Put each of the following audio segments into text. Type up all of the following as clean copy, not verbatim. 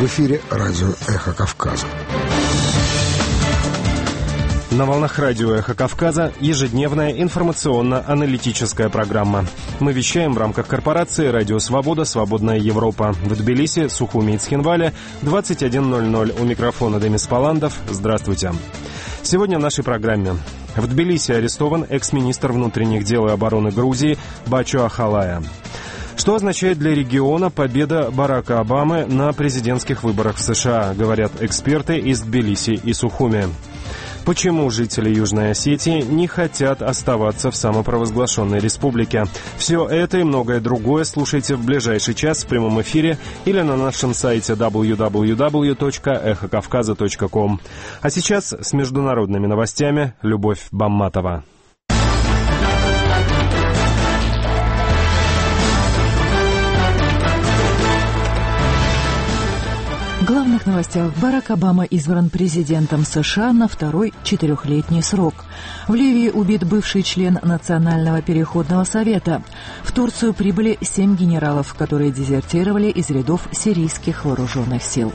эфире радио «Эхо Кавказа». На волнах радио «Эхо Кавказа» ежедневная информационно-аналитическая программа. Мы вещаем в рамках корпорации «Радио Свобода. Свободная Европа». В Тбилиси, Сухуми и Цхинвале, 21:00. У микрофона Демис Паландов. Здравствуйте. Сегодня в нашей программе. В Тбилиси арестован экс-министр внутренних дел и обороны Грузии Бачо Ахалая. Что означает для региона победа Барака Обамы на президентских выборах в США, говорят эксперты из Тбилиси и Сухуми. Почему жители Южной Осетии не хотят оставаться в самопровозглашенной республике? Все это и многое другое слушайте в ближайший час в прямом эфире или на нашем сайте www.эхокавказа.ком. А сейчас с международными новостями Любовь Бамматова. В главных новостях. Барак Обама избран президентом США на второй 4-летний срок. В Ливии убит бывший член Национального переходного совета. В Турцию прибыли 7 генералов, которые дезертировали из рядов сирийских вооруженных сил.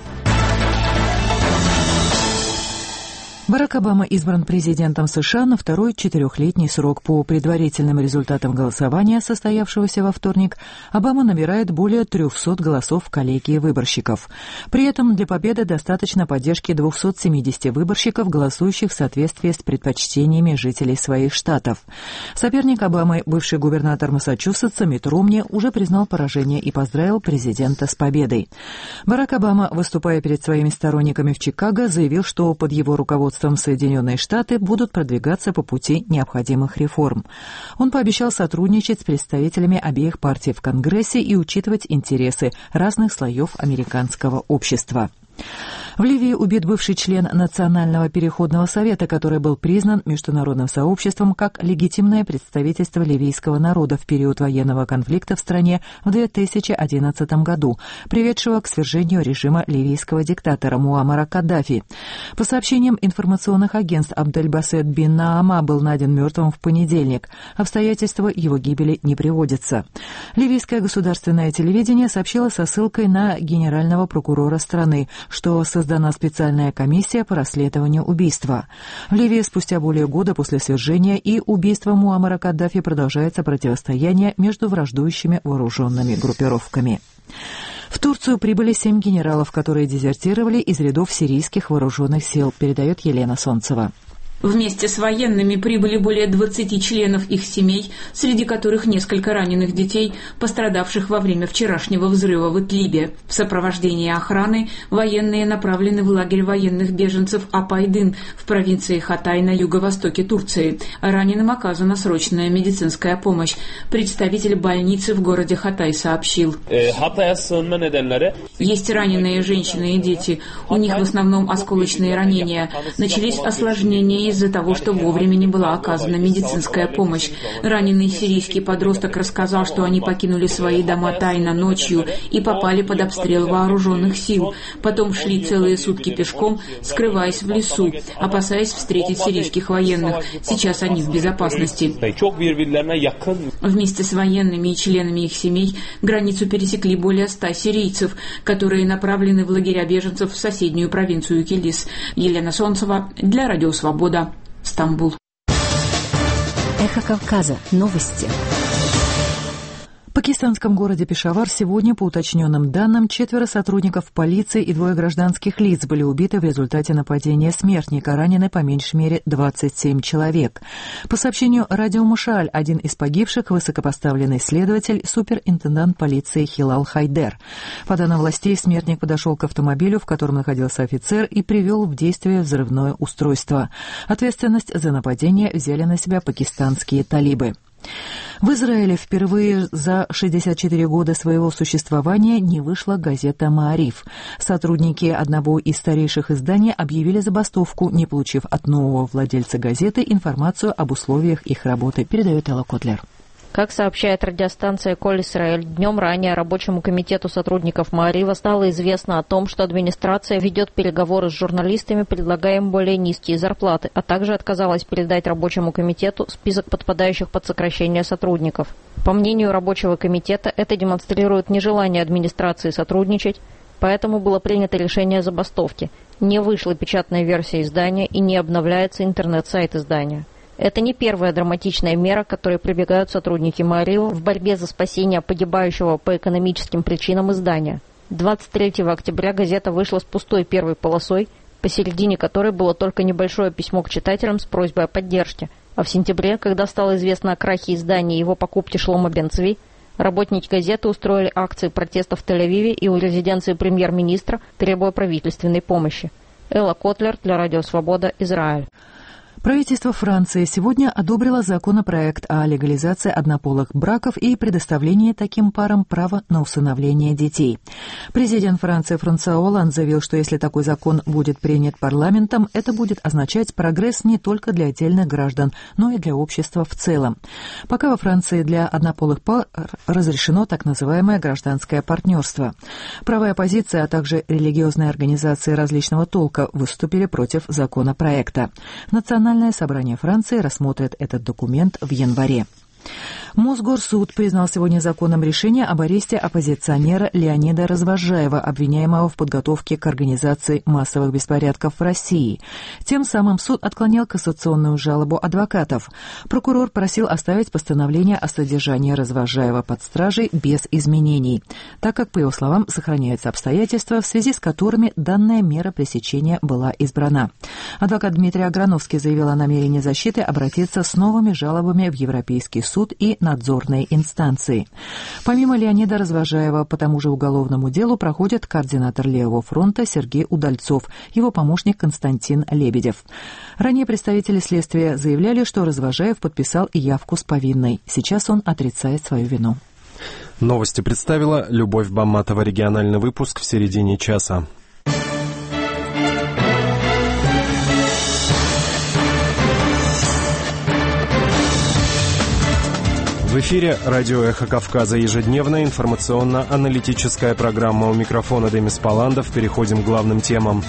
Барак Обама избран президентом США на второй 4-летний срок. По предварительным результатам голосования, состоявшегося во вторник, Обама набирает более 300 голосов коллегии выборщиков. При этом для победы достаточно поддержки 270 выборщиков, голосующих в соответствии с предпочтениями жителей своих штатов. Соперник Обамы, бывший губернатор Массачусетса Митт Ромни, уже признал поражение и поздравил президента с победой. Барак Обама, выступая перед своими сторонниками в Чикаго, заявил, что под его руководством Соединенные Штаты будут продвигаться по пути необходимых реформ. Он пообещал сотрудничать с представителями обеих партий в Конгрессе и учитывать интересы разных слоев американского общества. В Ливии убит бывший член Национального переходного совета, который был признан международным сообществом как легитимное представительство ливийского народа в период военного конфликта в стране в 2011 году, приведшего к свержению режима ливийского диктатора Муаммара Каддафи. По сообщениям информационных агентств, Абдельбасет бин Наама был найден мертвым в понедельник. Обстоятельства его гибели не приводятся. Ливийское государственное телевидение сообщило со ссылкой на генерального прокурора страны, что создана специальная комиссия по расследованию убийства. В Ливии спустя более года после свержения и убийства Муаммара Каддафи продолжается противостояние между враждующими вооруженными группировками. В Турцию прибыли 7 генералов, которые дезертировали из рядов сирийских вооруженных сил, передает Елена Солнцева. Вместе с военными прибыли более 20 членов их семей, среди которых несколько раненых детей, пострадавших во время вчерашнего взрыва в Идлибе. В сопровождении охраны военные направлены в лагерь военных беженцев Апайдын в провинции Хатай на юго-востоке Турции. Раненым оказана срочная медицинская помощь. Представитель больницы в городе Хатай сообщил. Есть раненые женщины и дети. У них в основном осколочные ранения. Начались осложнения из-за того, что вовремя не была оказана медицинская помощь. Раненый сирийский подросток рассказал, что они покинули свои дома тайно ночью и попали под обстрел вооруженных сил. Потом шли целые сутки пешком, скрываясь в лесу, опасаясь встретить сирийских военных. Сейчас они в безопасности. Вместе с военными и членами их семей границу пересекли более 100 сирийцев, которые направлены в лагеря беженцев в соседнюю провинцию Килис. Елена Солнцева для Радио Свобода. Стамбул. Эхо Кавказа. Новости. В пакистанском городе Пешавар сегодня, по уточненным данным, 4 сотрудников полиции и 2 гражданских лиц были убиты в результате нападения смертника, ранены по меньшей мере 27 человек. По сообщению радио Мушааль, один из погибших — высокопоставленный следователь, суперинтендант полиции Хилал Хайдер. По данным властей, смертник подошел к автомобилю, в котором находился офицер, и привел в действие взрывное устройство. Ответственность за нападение взяли на себя пакистанские талибы. В Израиле впервые за 64 года своего существования не вышла газета «Маариф». Сотрудники одного из старейших изданий объявили забастовку, не получив от нового владельца газеты информацию об условиях их работы, передает Элла Котлер. Как сообщает радиостанция «Коль Исраэль», днем ранее рабочему комитету сотрудников Маарива стало известно о том, что администрация ведет переговоры с журналистами, предлагая им более низкие зарплаты, а также отказалась передать рабочему комитету список подпадающих под сокращение сотрудников. По мнению рабочего комитета, это демонстрирует нежелание администрации сотрудничать Поэтому было принято решение о забастовке. Не вышла печатная версия издания и не обновляется интернет-сайт издания. Это не первая драматичная мера, к которой прибегают сотрудники Маарива в борьбе за спасение погибающего по экономическим причинам издания. 23 октября газета вышла с пустой первой полосой, посередине которой было только небольшое письмо к читателям с просьбой о поддержке. А в сентябре, когда стало известно о крахе издания и его покупке Шломо Бен-Цви, работники газеты устроили акции протеста в Тель-Авиве и у резиденции премьер-министра, требуя правительственной помощи. Элла Котлер для Радио Свобода, Израиль. Правительство Франции сегодня одобрило законопроект о легализации однополых браков и предоставлении таким парам права на усыновление детей. Президент Франции Франсуа Олланд заявил, что если такой закон будет принят парламентом, это будет означать прогресс не только для отдельных граждан, но и для общества в целом. Пока во Франции для однополых пар разрешено так называемое гражданское партнерство. Правая оппозиция, а также религиозные организации различного толка выступили против законопроекта. Национальное собрание Франции рассмотрит этот документ в январе. Мосгорсуд признал сегодня законным решение об аресте оппозиционера Леонида Развозжаева, обвиняемого в подготовке к организации массовых беспорядков в России. Тем самым суд отклонял кассационную жалобу адвокатов. Прокурор просил оставить постановление о содержании Развозжаева под стражей без изменений, так как, по его словам, сохраняются обстоятельства, в связи с которыми данная мера пресечения была избрана. Адвокат Дмитрий Аграновский заявил о намерении защиты обратиться с новыми жалобами в Европейский суд и надзорные инстанции. Помимо Леонида Развозжаева, по тому же уголовному делу проходит координатор Левого фронта Сергей Удальцов, его помощник Константин Лебедев. Ранее представители следствия заявляли, что Развозжаев подписал явку с повинной. Сейчас он отрицает свою вину. Новости представила Любовь Бамматова. Региональный выпуск в середине часа. В эфире радио «Эхо Кавказа», ежедневная информационно-аналитическая программа. У микрофона Демис Паландов. Переходим к главным темам.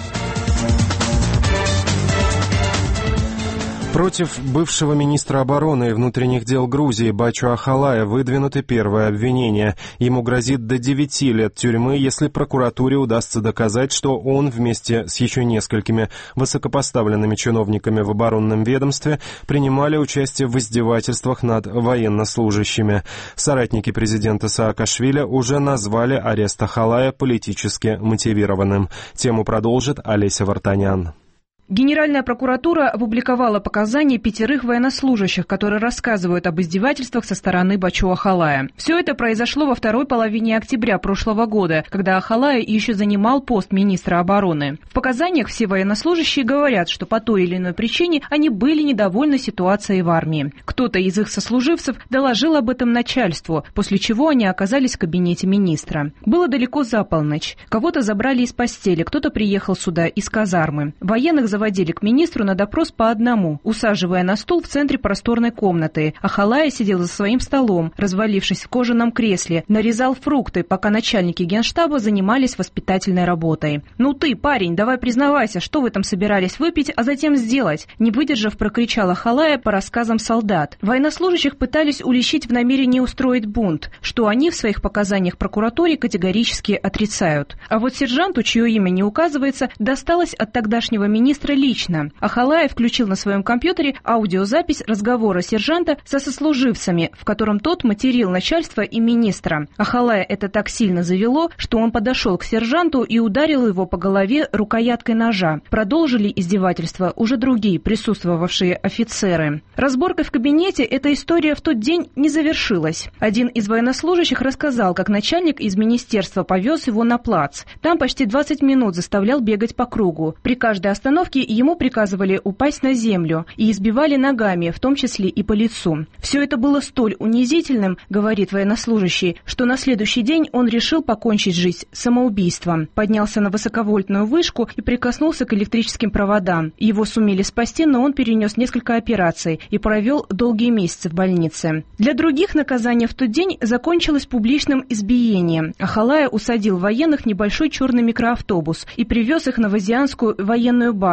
Против бывшего министра обороны и внутренних дел Грузии Бачу Ахалая выдвинуты первые обвинения. Ему грозит до 9 лет тюрьмы, если прокуратуре удастся доказать, что он вместе с еще несколькими высокопоставленными чиновниками в оборонном ведомстве принимали участие в издевательствах над военнослужащими. Соратники президента Саакашвили уже назвали арест Ахалая политически мотивированным. Тему продолжит Олеся Вартанян. Генеральная прокуратура опубликовала показания 5 военнослужащих, которые рассказывают об издевательствах со стороны Бачу Ахалая. Все это произошло во второй половине октября прошлого года, когда Ахалая еще занимал пост министра обороны. В показаниях все военнослужащие говорят, что по той или иной причине они были недовольны ситуацией в армии. Кто-то из их сослуживцев доложил об этом начальству, после чего они оказались в кабинете министра. Было далеко за полночь. Кого-то забрали из постели, кто-то приехал сюда из казармы. Военных заводили к министру на допрос по одному, усаживая на стул в центре просторной комнаты. Ахалая сидел за своим столом, развалившись в кожаном кресле, нарезал фрукты, пока начальники генштаба занимались воспитательной работой. «Ну ты, парень, давай признавайся, что вы там собирались выпить, а затем сделать?» Не выдержав, прокричал Ахалая по рассказам солдат. Военнослужащих пытались уличить в намерении устроить бунт, что они в своих показаниях прокуратуре категорически отрицают. А вот сержанту, чье имя не указывается, досталось от тогдашнего министра лично. Ахалая включил на своем компьютере аудиозапись разговора сержанта со сослуживцами, в котором тот материл начальство и министра. Ахалая это так сильно завело, что он подошел к сержанту и ударил его по голове рукояткой ножа. Продолжили издевательства уже другие присутствовавшие офицеры. Разборкой в кабинете эта история в тот день не завершилась. Один из военнослужащих рассказал, как начальник из министерства повез его на плац. Там почти 20 минут заставлял бегать по кругу. При каждой остановке ему приказывали упасть на землю и избивали ногами, в том числе и по лицу. Все это было столь унизительным, говорит военнослужащий, что на следующий день он решил покончить жизнь самоубийством. Поднялся на высоковольтную вышку и прикоснулся к электрическим проводам. Его сумели спасти, но он перенес несколько операций и провел долгие месяцы в больнице. Для других наказание в тот день закончилось публичным избиением. Ахалая усадил военных в небольшой черный микроавтобус и привез их на Вазианскую военную базу.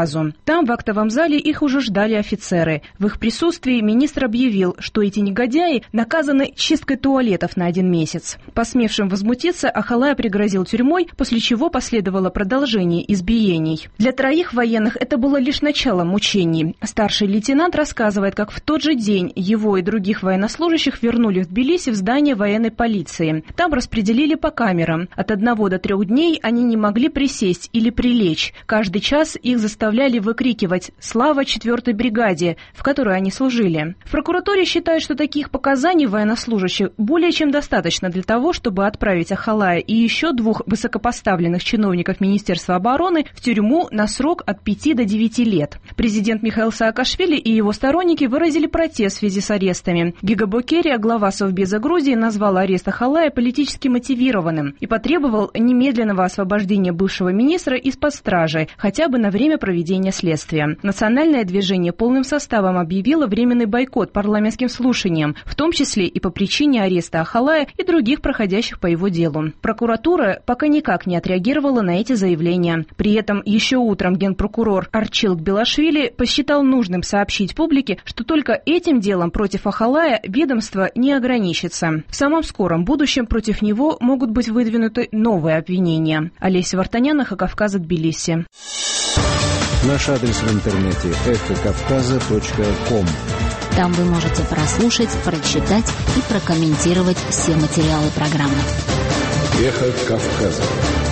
Кавказу. Там, в актовом зале, их уже ждали офицеры. В их присутствии министр объявил, что эти негодяи наказаны чисткой туалетов на 1 месяц. Посмевшим возмутиться, Ахалая пригрозил тюрьмой, после чего последовало продолжение избиений. Для 3 военных это было лишь началом мучений. Старший лейтенант рассказывает, как в тот же день его и других военнослужащих вернули в Тбилиси в здание военной полиции. Там распределили по камерам. От 1 до 3 дней они не могли присесть или прилечь. Каждый час их заставляли выкрикивать «Слава 4-й бригаде», в которой они служили. В прокуратуре считают, что таких показаний военнослужащих более чем достаточно для того, чтобы отправить Ахалая и еще 2 высокопоставленных чиновников Министерства обороны в тюрьму на срок от 5 до 9 лет. Президент Михаил Саакашвили и его сторонники выразили протест в связи с арестами. Гига Бокерия, глава Совбеза Грузии, назвал арест Ахалая политически мотивированным и потребовал немедленного освобождения бывшего министра из-под стражи, хотя бы на время проведения следствия. Национальное движение полным составом объявило временный бойкот парламентским слушаниям, в том числе и по причине ареста Ахалая и других проходящих по его делу. Прокуратура пока никак не отреагировала на эти заявления. При этом еще утром генпрокурор Арчилк Белашвили посчитал нужным сообщить публике, что только этим делом против Ахалая ведомство не ограничится. В самом скором будущем против него могут быть выдвинуты новые обвинения. Олеся Вартанян, Эхо Кавказа, Тбилиси. Наш адрес в интернете эхокавказа.ком. Там вы можете прослушать, прочитать и прокомментировать все материалы программы. Эхо Кавказа.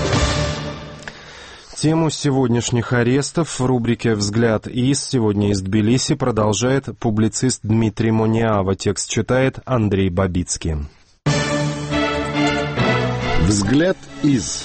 Тему сегодняшних арестов в рубрике «Взгляд из» сегодня из Тбилиси продолжает публицист Дмитрий Мониава. Текст читает Андрей Бабицкий. Взгляд из.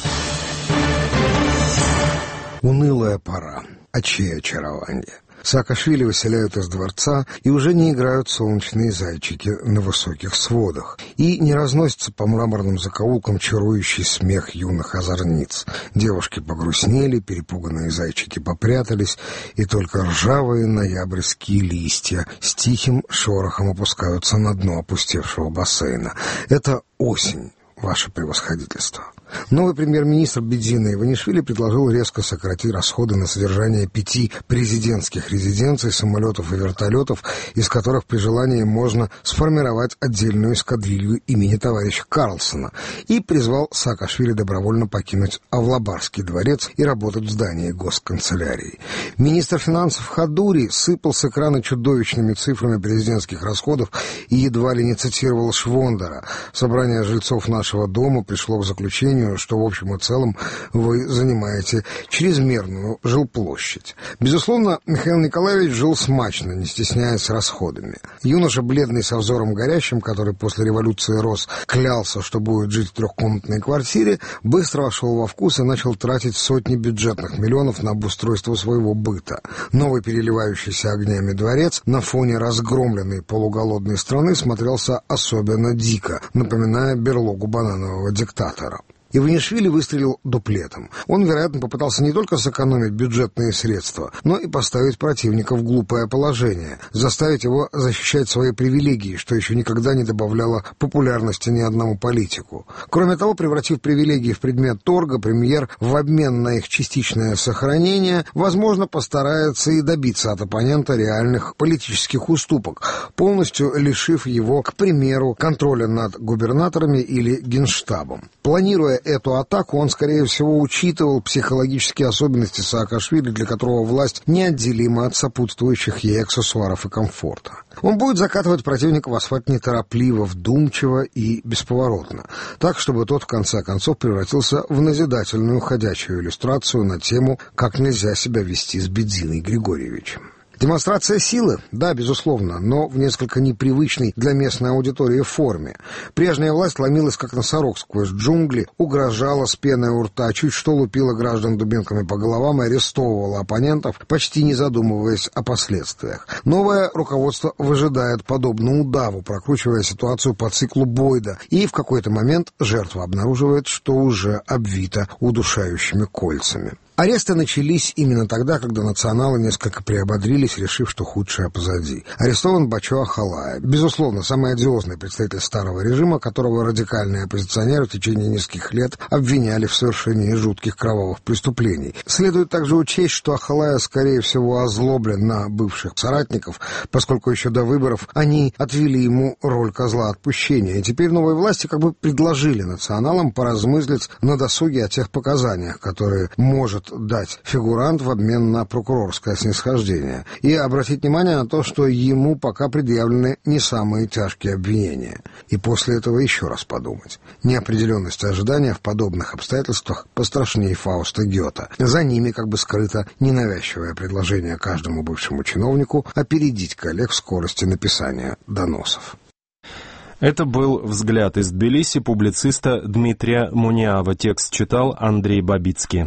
Унылая пора. А чье очарование? Саакашвили выселяют из дворца, и уже не играют солнечные зайчики на высоких сводах, и не разносится по мраморным закоулкам чарующий смех юных озорниц. Девушки погрустнели, перепуганные зайчики попрятались, и только ржавые ноябрьские листья с тихим шорохом опускаются на дно опустевшего бассейна. Это осень, ваше превосходительство. Новый премьер-министр Бедзина Иванишвили предложил резко сократить расходы на содержание 5 президентских резиденций, самолетов и вертолетов, из которых при желании можно сформировать отдельную эскадрилью имени товарища Карлсона, и призвал Саакашвили добровольно покинуть Авлабарский дворец и работать в здании госканцелярии. Министр финансов Хадури сыпал с экрана чудовищными цифрами президентских расходов и едва ли не цитировал Швондера. Собрание жильцов нашего дома пришло к заключению, что в общем и целом вы занимаете чрезмерную жилплощадь. Безусловно, Михаил Николаевич жил смачно, не стесняясь расходами. Юноша, бледный, со взором горящим, который после революции рос, клялся, что будет жить в 3-комнатной квартире, быстро вошел во вкус и начал тратить сотни бюджетных миллионов на обустройство своего быта. Новый переливающийся огнями дворец на фоне разгромленной полуголодной страны смотрелся особенно дико, напоминая берлогу бананового диктатора. Иванишвили выстрелил дуплетом. Он, вероятно, попытался не только сэкономить бюджетные средства, но и поставить противника в глупое положение, заставить его защищать свои привилегии, что еще никогда не добавляло популярности ни одному политику. Кроме того, превратив привилегии в предмет торга, премьер в обмен на их частичное сохранение, возможно, постарается и добиться от оппонента реальных политических уступок, полностью лишив его, к примеру, контроля над губернаторами или генштабом. Планируя эту атаку, он, скорее всего, учитывал психологические особенности Саакашвили, для которого власть неотделима от сопутствующих ей аксессуаров и комфорта. Он будет закатывать противника в асфальт неторопливо, вдумчиво и бесповоротно, так, чтобы тот, в конце концов, превратился в назидательную ходячую иллюстрацию на тему «Как нельзя себя вести с Бедзиной Григорьевичем». Демонстрация силы? Да, безусловно, но в несколько непривычной для местной аудитории форме. Прежняя власть ломилась, как носорог сквозь джунгли, угрожала с пеной у рта, чуть что лупила граждан дубинками по головам и арестовывала оппонентов, почти не задумываясь о последствиях. Новое руководство выжидает подобно удаву, прокручивая ситуацию по циклу Бойда, и в какой-то момент жертва обнаруживает, что уже обвита удушающими кольцами. Аресты начались именно тогда, когда националы несколько приободрились, решив, что худшее позади. Арестован Бачо Ахалая. Безусловно, самый одиозный представитель старого режима, которого радикальные оппозиционеры в течение нескольких лет обвиняли в совершении жутких кровавых преступлений. Следует также учесть, что Ахалая, скорее всего, озлоблен на бывших соратников, поскольку еще до выборов они отвели ему роль козла отпущения. И теперь новые власти как бы предложили националам поразмыслить на досуге о тех показаниях, которые может дать фигурант в обмен на прокурорское снисхождение, и обратить внимание на то, что ему пока предъявлены не самые тяжкие обвинения. И после этого еще раз подумать. Неопределенность и ожидания в подобных обстоятельствах пострашнее Фауста Гёте. За ними как бы скрыто ненавязчивое предложение каждому бывшему чиновнику опередить коллег в скорости написания доносов. Это был «Взгляд из Тбилиси» публициста Дмитрия Муниава. Текст читал Андрей Бабицкий.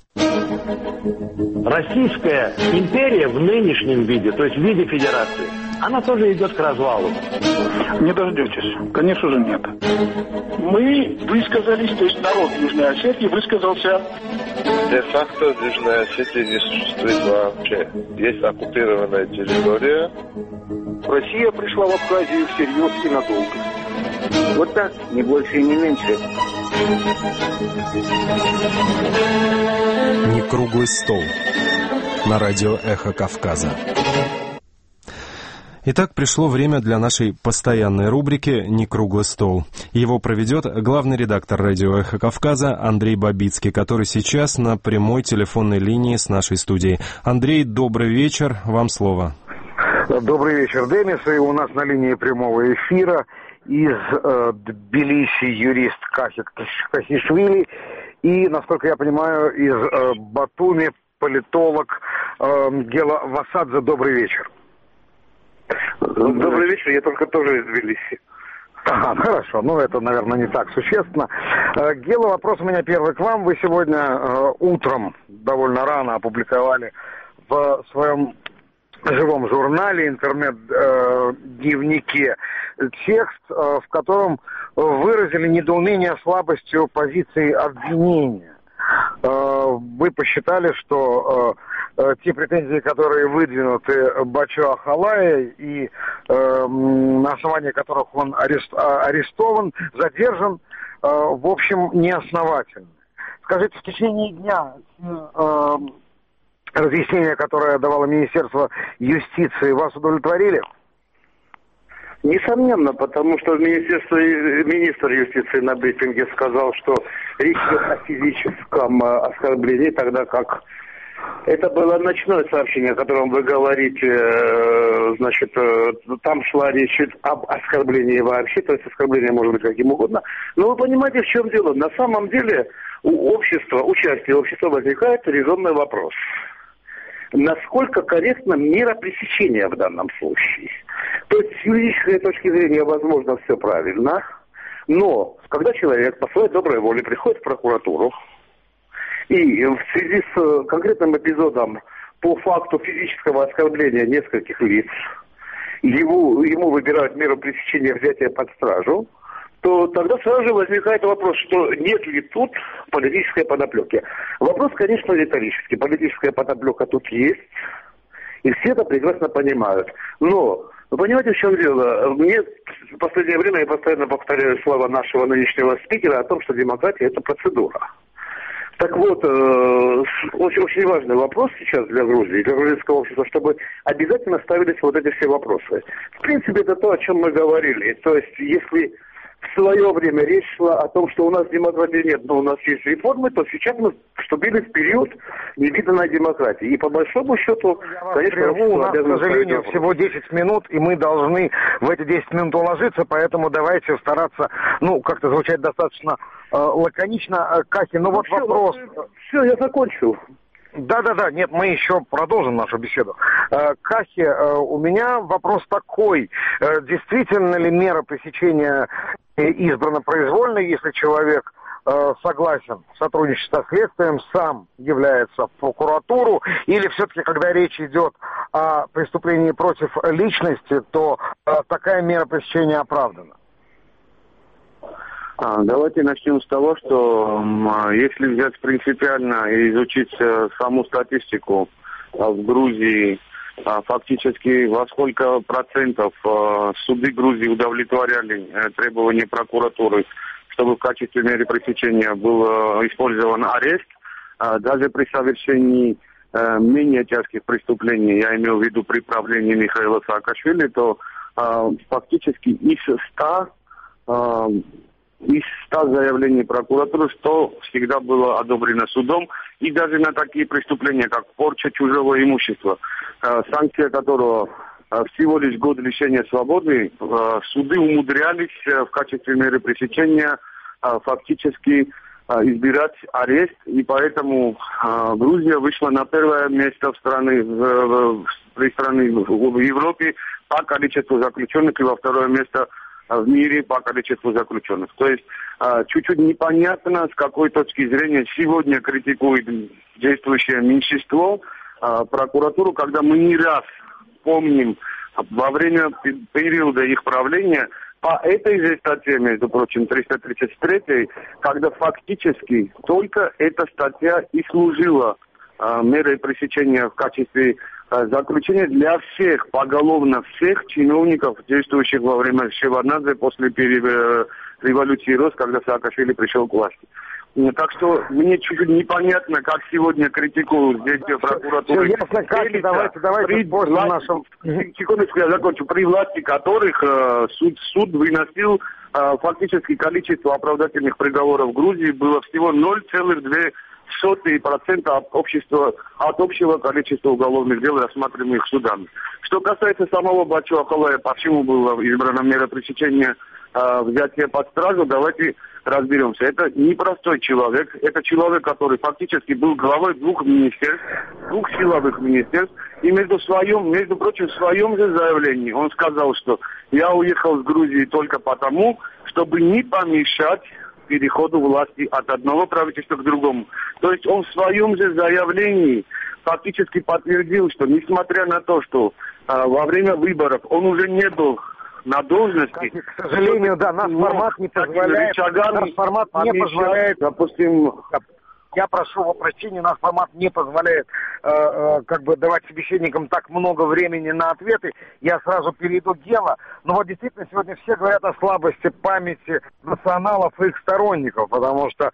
Российская империя в нынешнем виде, то есть в виде федерации, она тоже идет к развалу. Не дождетесь. Конечно же, нет. Мы высказались, то есть народ Южной Осетии высказался. Де-факто в Южной Осетии не существует вообще. Есть оккупированная территория. Россия пришла в Абхазию всерьез и надолго. Вот так, не больше и не меньше. Не круглый стол. На радио «Эхо Кавказа». Итак, пришло время для нашей постоянной рубрики «Не круглый стол». Его проведет главный редактор радио «Эхо Кавказа» Андрей Бабицкий, который сейчас на прямой телефонной линии с нашей студией. Андрей, добрый вечер, вам слово. Добрый вечер, Демис, и у нас на линии прямого эфира из Тбилиси юрист Кахик Кахишвили и, насколько я понимаю, из Батуми политолог Гела Васадзе. Добрый вечер. Добрый вечер, я только тоже из Тбилиси. Ага, хорошо, ну это, наверное, не так существенно. Гела, вопрос у меня первый к вам. Вы сегодня утром довольно рано опубликовали в своем живом журнале, интернет-дневнике, текст, в котором выразили недоумение слабостью позиции обвинения. Вы посчитали, что те претензии, которые выдвинуты Бачо Ахалая и на основании которых он арестован, задержан, в общем, неосновательны. Скажите, в течение дня разъяснения, которое давало Министерство юстиции, вас удовлетворили? Несомненно, потому что министр юстиции на брифинге сказал, что речь идет о физическом оскорблении, тогда как это было ночное сообщение, о котором вы говорите, значит, там шла речь об оскорблении вообще, то есть оскорбление может быть каким угодно. Но вы понимаете, в чем дело? На самом деле у общества, участия общества возникает резонный вопрос. Насколько корректна мера пресечения в данном случае? То есть с юридической точки зрения, возможно, все правильно, но когда человек по своей доброй воле приходит в прокуратуру, и в связи с конкретным эпизодом по факту физического оскорбления нескольких лиц, ему выбирают меру пресечения взятия под стражу, то тогда сразу же возникает вопрос, что нет ли тут политической подоплеки. Вопрос, конечно, риторический. Политическая подоплека тут есть, и все это прекрасно понимают. Но, вы понимаете, в чем дело? Мне в последнее время я постоянно повторяю слова нашего нынешнего спикера о том, что демократия – это процедура. Так вот, очень важный вопрос сейчас для Грузии, для грузинского общества, чтобы обязательно ставились вот эти все вопросы. В принципе, это то, о чем мы говорили. То есть, если в свое время речь шла о том, что у нас демократии нет, но у нас есть реформы, то сейчас мы вступили в период невиданной демократии. И по большому счету, конечно, у нас, к сожалению, всего 10 минут, и мы должны в эти 10 минут уложиться, поэтому давайте стараться, как-то звучать достаточно лаконично. Кахи, вот все, вопрос. Все, я закончил. Да, нет, мы еще продолжим нашу беседу. Кахи, у меня вопрос такой. Действительно ли мера пресечения избрана произвольно, если человек согласен сотрудничать со следствием, сам является в прокуратуру, или все-таки, когда речь идет о преступлении против личности, то такая мера пресечения оправдана? Давайте начнем с того, что если взять принципиально и изучить саму статистику в Грузии, фактически во сколько процентов суды Грузии удовлетворяли требования прокуратуры, чтобы в качестве меры пресечения был использован арест, даже при совершении менее тяжких преступлений, я имею в виду при правлении Михаила Саакашвили, то фактически из 100 заявлений прокуратуры 100 всегда было одобрено судом, и даже на такие преступления, как порча чужого имущества, санкция которого всего лишь год лишения свободы, суды умудрялись в качестве меры пресечения фактически избирать арест, и поэтому Грузия вышла на первое место в Европе по количеству заключенных и во второе место в мире по количеству заключенных. То есть чуть-чуть непонятно, с какой точки зрения сегодня критикует действующее меньшинство прокуратуру, когда мы не раз помним во время периода их правления по этой же статье, между прочим, 333, когда фактически только эта статья и служила мерой пресечения в качестве заключения для всех, поголовно всех чиновников, действующих во время Шеварднадзе после революции РОС, когда Саакашвили пришел к власти. Так что мне чуть-чуть непонятно, как сегодня критикуют действия прокуратуры. Секундочку, я закончу. При власти которых суд выносил фактически количество оправдательных приговоров в Грузии было всего 0,2% от общего количества уголовных дел, рассматриваемых судами. Что касается самого Бачо Ахалая, почему была избрана мера пресечения взятия под стражу, давайте разберемся. Это непростой человек, это человек, который фактически был главой двух силовых министерств, и между прочим, в своем же заявлении он сказал, что я уехал с Грузии только потому, чтобы не помешать переходу власти от одного правительства к другому. То есть он в своем же заявлении фактически подтвердил, что несмотря на то, что во время выборов он уже не был на должности. К сожалению, да, наш формат не позволяет. Допустим, я прошу прощения, наш формат не позволяет давать собеседникам так много времени на ответы. Я сразу перейду к делу. Но вот действительно сегодня все говорят о слабости памяти националов и их сторонников, потому что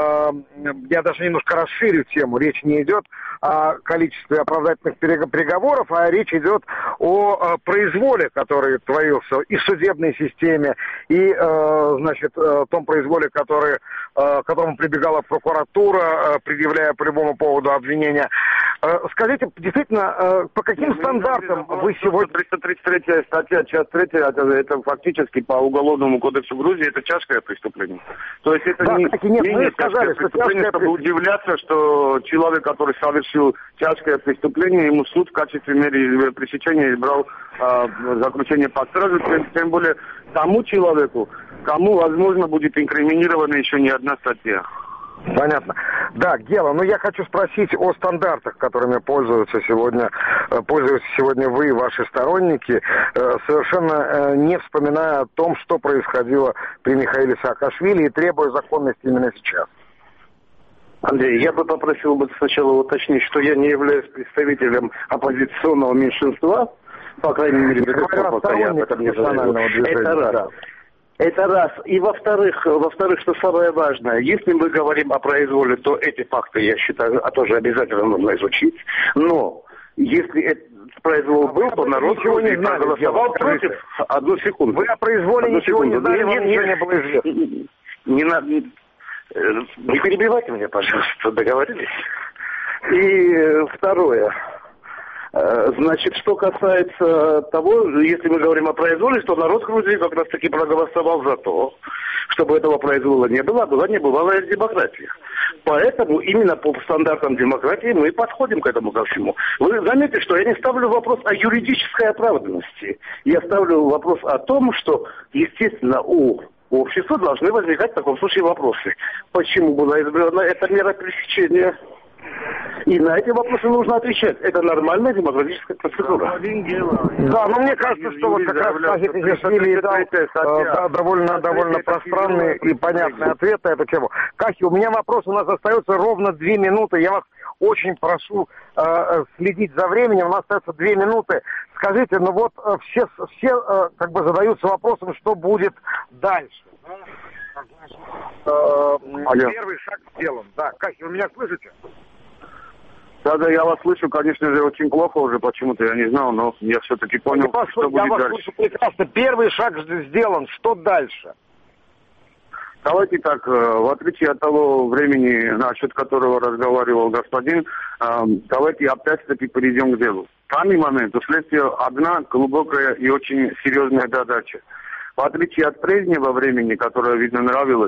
я даже немножко расширю тему. Речь не идет о количестве оправдательных приговоров, а речь идет о произволе, который творился и в судебной системе, и, том произволе, к которому прибегала прокуратура, предъявляя по любому поводу обвинения. Скажите, действительно, по каким стандартам вы сегодня... 333 статья, часть 3, это фактически по Уголовному кодексу Грузии, это тяжкое преступление. То есть это не тяжкое преступление, чтобы удивляться, что человек, который совершил тяжкое преступление, ему суд в качестве меры пресечения избрал заключение под стражу, тем более тому человеку, кому, возможно, будет инкриминирована еще не одна статья. Понятно. Да, Гела, я хочу спросить о стандартах, которыми пользуются сегодня вы и ваши сторонники, совершенно не вспоминая о том, что происходило при Михаиле Саакашвили, и требуя законности именно сейчас. Андрей, я бы попросил сначала уточнить, что я не являюсь представителем оппозиционного меньшинства, по крайней мере, до тех пор, пока я об этом не знаю. Это раз. Да. Это раз. И во-вторых, что самое важное, если мы говорим о произволе, то эти факты, я считаю, тоже обязательно нужно изучить. Но если этот произвол был, то народ сегодня проголосовал против. Одну секунду. Вы о произволе ничего не знали, вам ничего не было известно. Не перебивайте меня, пожалуйста, договорились? И второе. Значит, что касается того, если мы говорим о произволе, что народ Грузии как раз таки проголосовал за то, чтобы этого произвола не было, а была небывалая демократия. Поэтому именно по стандартам демократии мы подходим к этому ко всему. Вы заметите, что я не ставлю вопрос о юридической оправданности. Я ставлю вопрос о том, что, естественно, у общества должны возникать в таком случае вопросы. Почему была избрана эта мера пресечения? И на эти вопросы нужно отвечать. Это нормальная демократическая процедура. Да, но мне кажется, что вот как раз Кахи Казишвили дал довольно пространный и понятный ответ на эту тему. Кахи, у меня вопрос, у нас остается ровно 2 минуты. Я вас очень прошу следить за временем. У нас остается 2 минуты. Скажите, ну вот все как бы задаются вопросом, что будет дальше. Первый шаг сделан. Да, Кахи, вы меня слышите? Да, я вас слышу, конечно же, очень плохо уже почему-то, я не знал, но я все-таки понял, что будет дальше. Я вас слышу прекрасно. Первый шаг сделан. Что дальше? Давайте так, в отличие от того времени, насчет которого разговаривал господин, давайте опять-таки перейдем к делу. В данный момент у следствия одна глубокая и очень серьезная задача. В отличие от прежнего времени, которое, видно, нравилось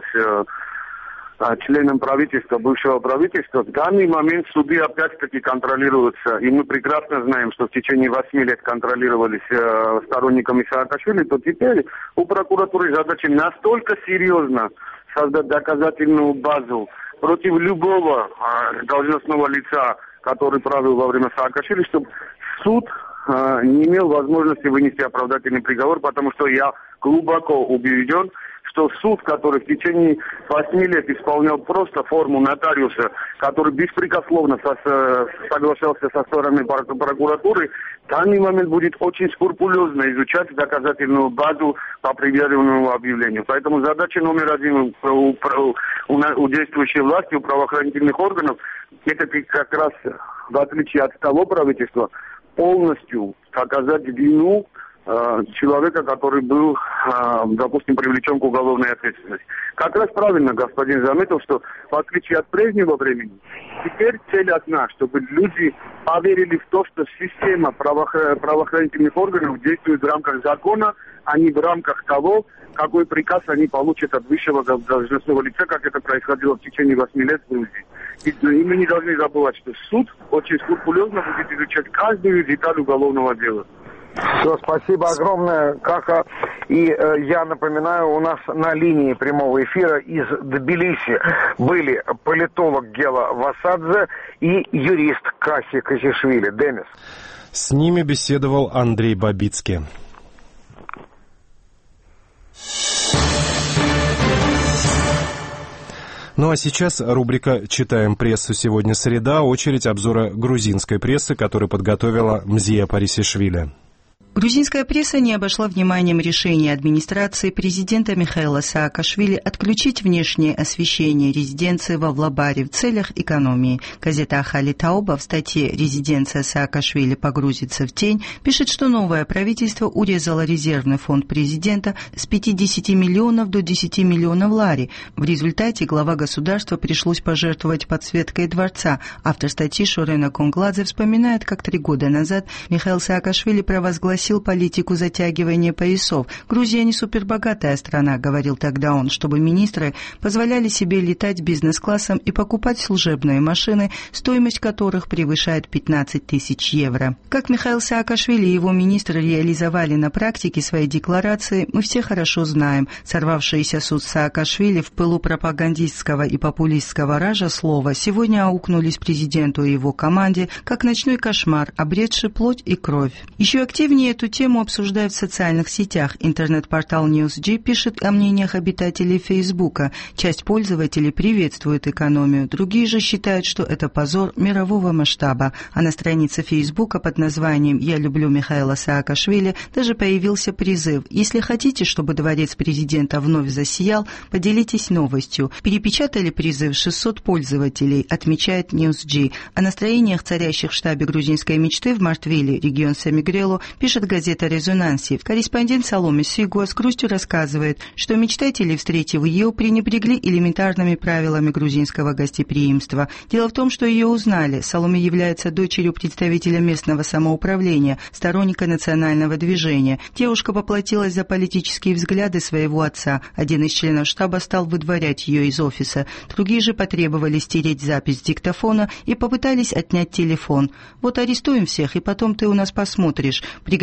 членам правительства, бывшего правительства, в данный момент суды опять-таки контролируются. И мы прекрасно знаем, что в течение 8 лет контролировались сторонниками Саакашвили, то теперь у прокуратуры задача настолько серьезно создать доказательную базу против любого должностного лица, который правил во время Саакашвили, чтобы суд не имел возможности вынести оправдательный приговор, потому что я глубоко убежден, что суд, который в течение 8 лет исполнял просто форму нотариуса, который беспрекословно соглашался со стороны прокуратуры, в данный момент будет очень скрупулезно изучать доказательную базу по предъявленному объявлению. Поэтому задача номер 1 у действующей власти, у правоохранительных органов, это как раз, в отличие от того правительства, полностью доказать вину человека, который был, допустим, привлечен к уголовной ответственности. Как раз правильно господин заметил, что в отличие от прежнего времени, теперь цель одна, чтобы люди поверили в то, что система правоохранительных органов действует в рамках закона, а не в рамках того, какой приказ они получат от высшего должностного лица, как это происходило в течение 8 лет в Грузии. И мы не должны забывать, что суд очень скрупулезно будет изучать каждую деталь уголовного дела. Все, спасибо огромное, Каха. И я напоминаю, у нас на линии прямого эфира из Тбилиси были политолог Гела Васадзе и юрист Кахи Казишвили. Демис. С ними беседовал Андрей Бабицкий. Ну а сейчас рубрика «Читаем прессу». Сегодня среда, очередь обзора грузинской прессы, которую подготовила Мзия Парисишвили. Грузинская пресса не обошла вниманием решения администрации президента Михаила Саакашвили отключить внешнее освещение резиденции во Влабаре в целях экономии. Газета «Ахали Тауба» в статье «Резиденция Саакашвили погрузится в тень» пишет, что новое правительство урезало резервный фонд президента с 50 миллионов до 10 миллионов лари. В результате глава государства пришлось пожертвовать подсветкой дворца. Автор статьи Шорена Конгладзе вспоминает, как 3 года назад Михаил Саакашвили провозгласил политику затягивания поясов. «Грузия не супербогатая страна», — говорил тогда он, чтобы министры позволяли себе летать бизнес-классом и покупать служебные машины, стоимость которых превышает 15 тысяч евро. Как Михаил Саакашвили и его министры реализовали на практике свои декларации, мы все хорошо знаем. Сорвавшиеся с уст Саакашвили в пылу пропагандистского и популистского ража слова сегодня аукнулись президенту и его команде как ночной кошмар, обретший плоть и кровь. Еще активнее эту тему обсуждают в социальных сетях. Интернет-портал NewsG пишет о мнениях обитателей Фейсбука. Часть пользователей приветствует экономию, другие же считают, что это позор мирового масштаба. А на странице Фейсбука под названием «Я люблю Михаила Саакашвили» даже появился призыв. Если хотите, чтобы дворец президента вновь засиял, поделитесь новостью. Перепечатали призыв 600 пользователей, отмечает NewsG. О настроениях, царящих в штабе грузинской мечты в Мартвиле, регион Семигрелу, пишет газета «Резонанси». Корреспондент Саломе Сигуа с грустью рассказывает, что мечтатели, встретив ее, пренебрегли элементарными правилами грузинского гостеприимства. Дело в том, что ее узнали. Саломе является дочерью представителя местного самоуправления, сторонника национального движения. Девушка поплатилась за политические взгляды своего отца. Один из членов штаба стал выдворять ее из офиса. Другие же потребовали стереть запись с диктофона и попытались отнять телефон. «Вот арестуем всех, и потом ты у нас посмотришь», — пригрозили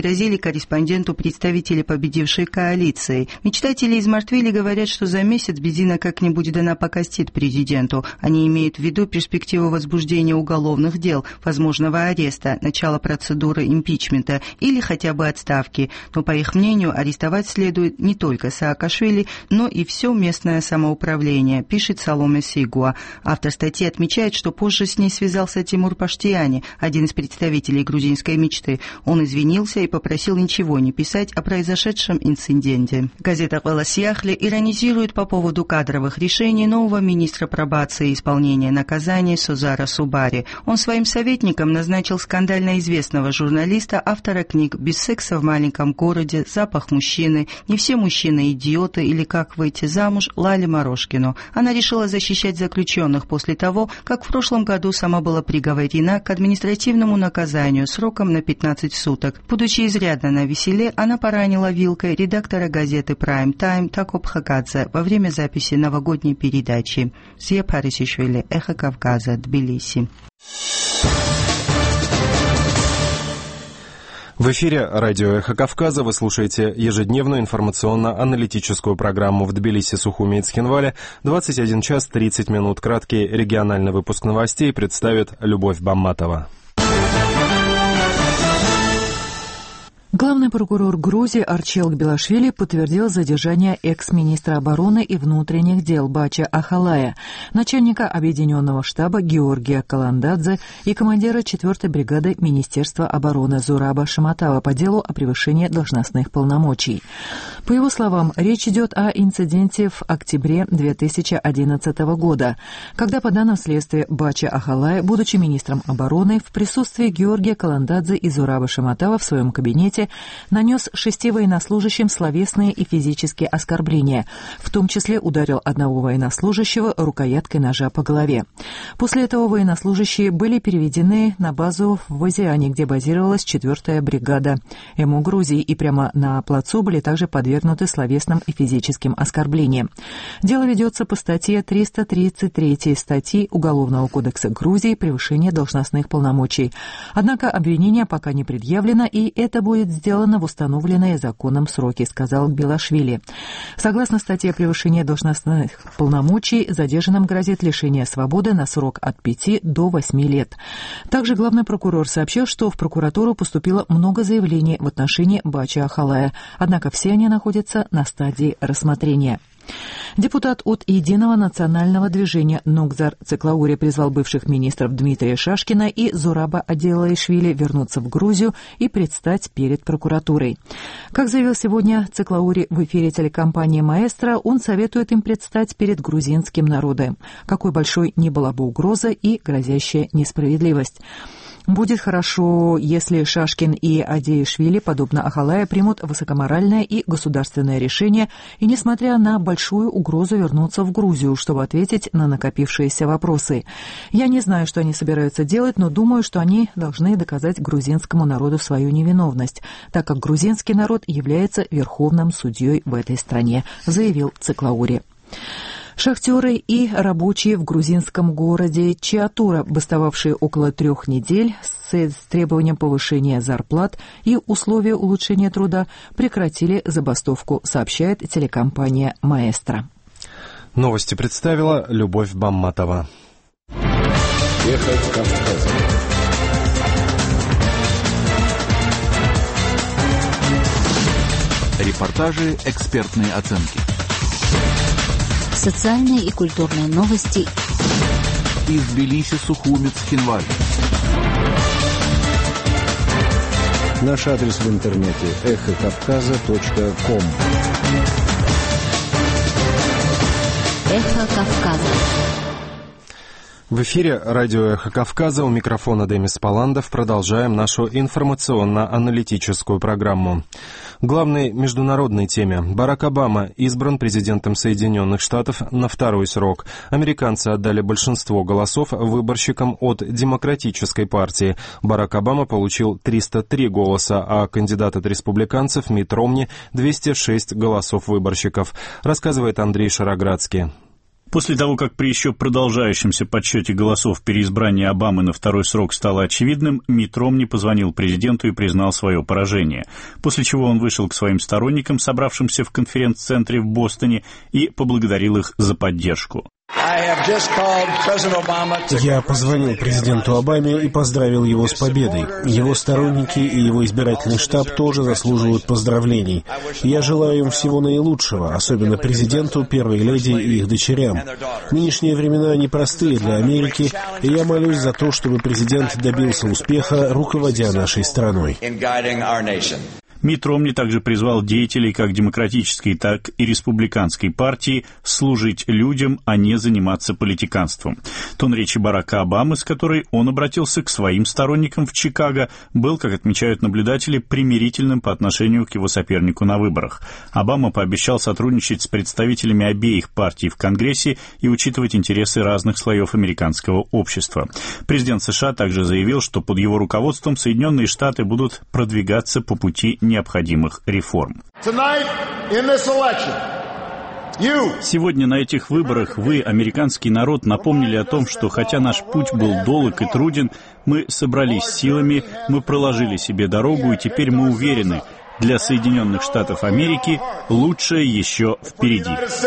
пригрозили корреспонденту представители победившей коалиции. Мечтатели из Мартвили говорят, что за месяц Бедина как-нибудь да напакостит президенту. Они имеют в виду перспективу возбуждения уголовных дел, возможного ареста, начала процедуры импичмента или хотя бы отставки. Но, по их мнению, арестовать следует не только Саакашвили, но и все местное самоуправление, пишет Саломе Сигуа. Автор статьи отмечает, что позже с ней связался Тимур Паштиани, один из представителей грузинской мечты. Он извинился и попросил ничего не писать о произошедшем инциденте. Газета «Голос Яхли» иронизирует по поводу кадровых решений нового министра пробации и исполнения наказаний Созара Субари. Он своим советником назначил скандально известного журналиста, автора книг «Без секса в маленьком городе», «Запах мужчины», «Не все мужчины идиоты» или «Как выйти замуж» Лали Морошкину. Она решила защищать заключенных после того, как в прошлом году сама была приговорена к административному наказанию сроком на 15 суток. Будучи изрядно навеселе, она поранила вилкой редактора газеты Prime Time Тако Пхакадзе во время записи новогодней передачи. Зия Парисишвили, Эхо Кавказа, Тбилиси. В эфире радио «Эхо Кавказа» вы слушаете ежедневную информационно-аналитическую программу в Тбилиси, Сухуми и Цхинвале. 21 час 30 минут. Краткий региональный выпуск новостей представит Любовь Бамматова. Главный прокурор Грузии Арчел Белашвили подтвердил задержание экс-министра обороны и внутренних дел Бача Ахалая, начальника объединенного штаба Георгия Каландадзе и командира 4-й бригады Министерства обороны Зураба Шаматава по делу о превышении должностных полномочий. По его словам, речь идет о инциденте в октябре 2011 года, когда, по данным следствия, Бача Ахалая, будучи министром обороны, в присутствии Георгия Каландадзе и Зураба Шаматава в своем кабинете нанес 6 военнослужащим словесные и физические оскорбления, в том числе ударил одного военнослужащего рукояткой ножа по голове. После этого военнослужащие были переведены на базу в Азиане, где базировалась 4-я бригада МО Грузии, и прямо на плацу были также подвергнуты словесным и физическим оскорблениям. Дело ведется по статье 333 статьи Уголовного кодекса Грузии «Превышение должностных полномочий». Однако обвинение пока не предъявлено, и это будет сделано в установленные законом сроки, сказал Белашвили. Согласно статье о превышении должностных полномочий, задержанным грозит лишение свободы на срок от 5 до 8 лет. Также главный прокурор сообщил, что в прокуратуру поступило много заявлений в отношении Бача Ахалая, однако все они находятся на стадии рассмотрения. Депутат от Единого национального движения Нокзар Циклаури призвал бывших министров Дмитрия Шашкина и Зураба Аделаишвили вернуться в Грузию и предстать перед прокуратурой. Как заявил сегодня Циклаури в эфире телекомпании «Маэстро», он советует им предстать перед грузинским народом, какой большой ни была бы угроза и грозящая несправедливость. Будет хорошо, если Шашкин и Адеишвили, подобно Ахалая, примут высокоморальное и государственное решение и, несмотря на большую угрозу, вернуться в Грузию, чтобы ответить на накопившиеся вопросы. Я не знаю, что они собираются делать, но думаю, что они должны доказать грузинскому народу свою невиновность, так как грузинский народ является верховным судьей в этой стране, заявил Циклаури. Шахтеры и рабочие в грузинском городе Чиатура, бастовавшие около 3 недель с требованием повышения зарплат и условий улучшения труда, прекратили забастовку, сообщает телекомпания «Маэстро». Новости представила Любовь Бамматова. Эхо Кавказа. Репортажи, экспертные оценки. Социальные и культурные новости из Тбилиси, Сухуми, Цхинвали. Наш адрес в интернете эхокавказа.ком. Эхо Кавказа. В эфире радио «Эхо Кавказа», у микрофона Демис Паландов. Продолжаем нашу информационно-аналитическую программу. Главной международной теме. Барак Обама избран президентом Соединенных Штатов на 2-й срок. Американцы отдали большинство голосов выборщикам от Демократической партии. Барак Обама получил 303 голоса, а кандидат от республиканцев Митт Ромни 206 голосов выборщиков, рассказывает Андрей Шароградский. После того, как при еще продолжающемся подсчете голосов переизбрание Обамы на второй срок стало очевидным, Митт Ромни позвонил президенту и признал свое поражение, после чего он вышел к своим сторонникам, собравшимся в конференц-центре в Бостоне, и поблагодарил их за поддержку. Я позвонил президенту Обаме и поздравил его с победой. Его сторонники и его избирательный штаб тоже заслуживают поздравлений. Я желаю им всего наилучшего, особенно президенту, первой леди и их дочерям. Нынешние времена непростые для Америки, и я молюсь за то, чтобы президент добился успеха, руководя нашей страной. Митт Ромни также призвал деятелей как демократической, так и республиканской партии служить людям, а не заниматься политиканством. Тон речи Барака Обамы, с которой он обратился к своим сторонникам в Чикаго, был, как отмечают наблюдатели, примирительным по отношению к его сопернику на выборах. Обама пообещал сотрудничать с представителями обеих партий в Конгрессе и учитывать интересы разных слоев американского общества. Президент США также заявил, что под его руководством Соединенные Штаты будут продвигаться по пути необходимых реформ. Сегодня на этих выборах вы, американский народ, напомнили о том, что хотя наш путь был долг и труден, мы собрались силами, мы проложили себе дорогу, и теперь мы уверены, для Соединенных Штатов Америки лучшее еще впереди.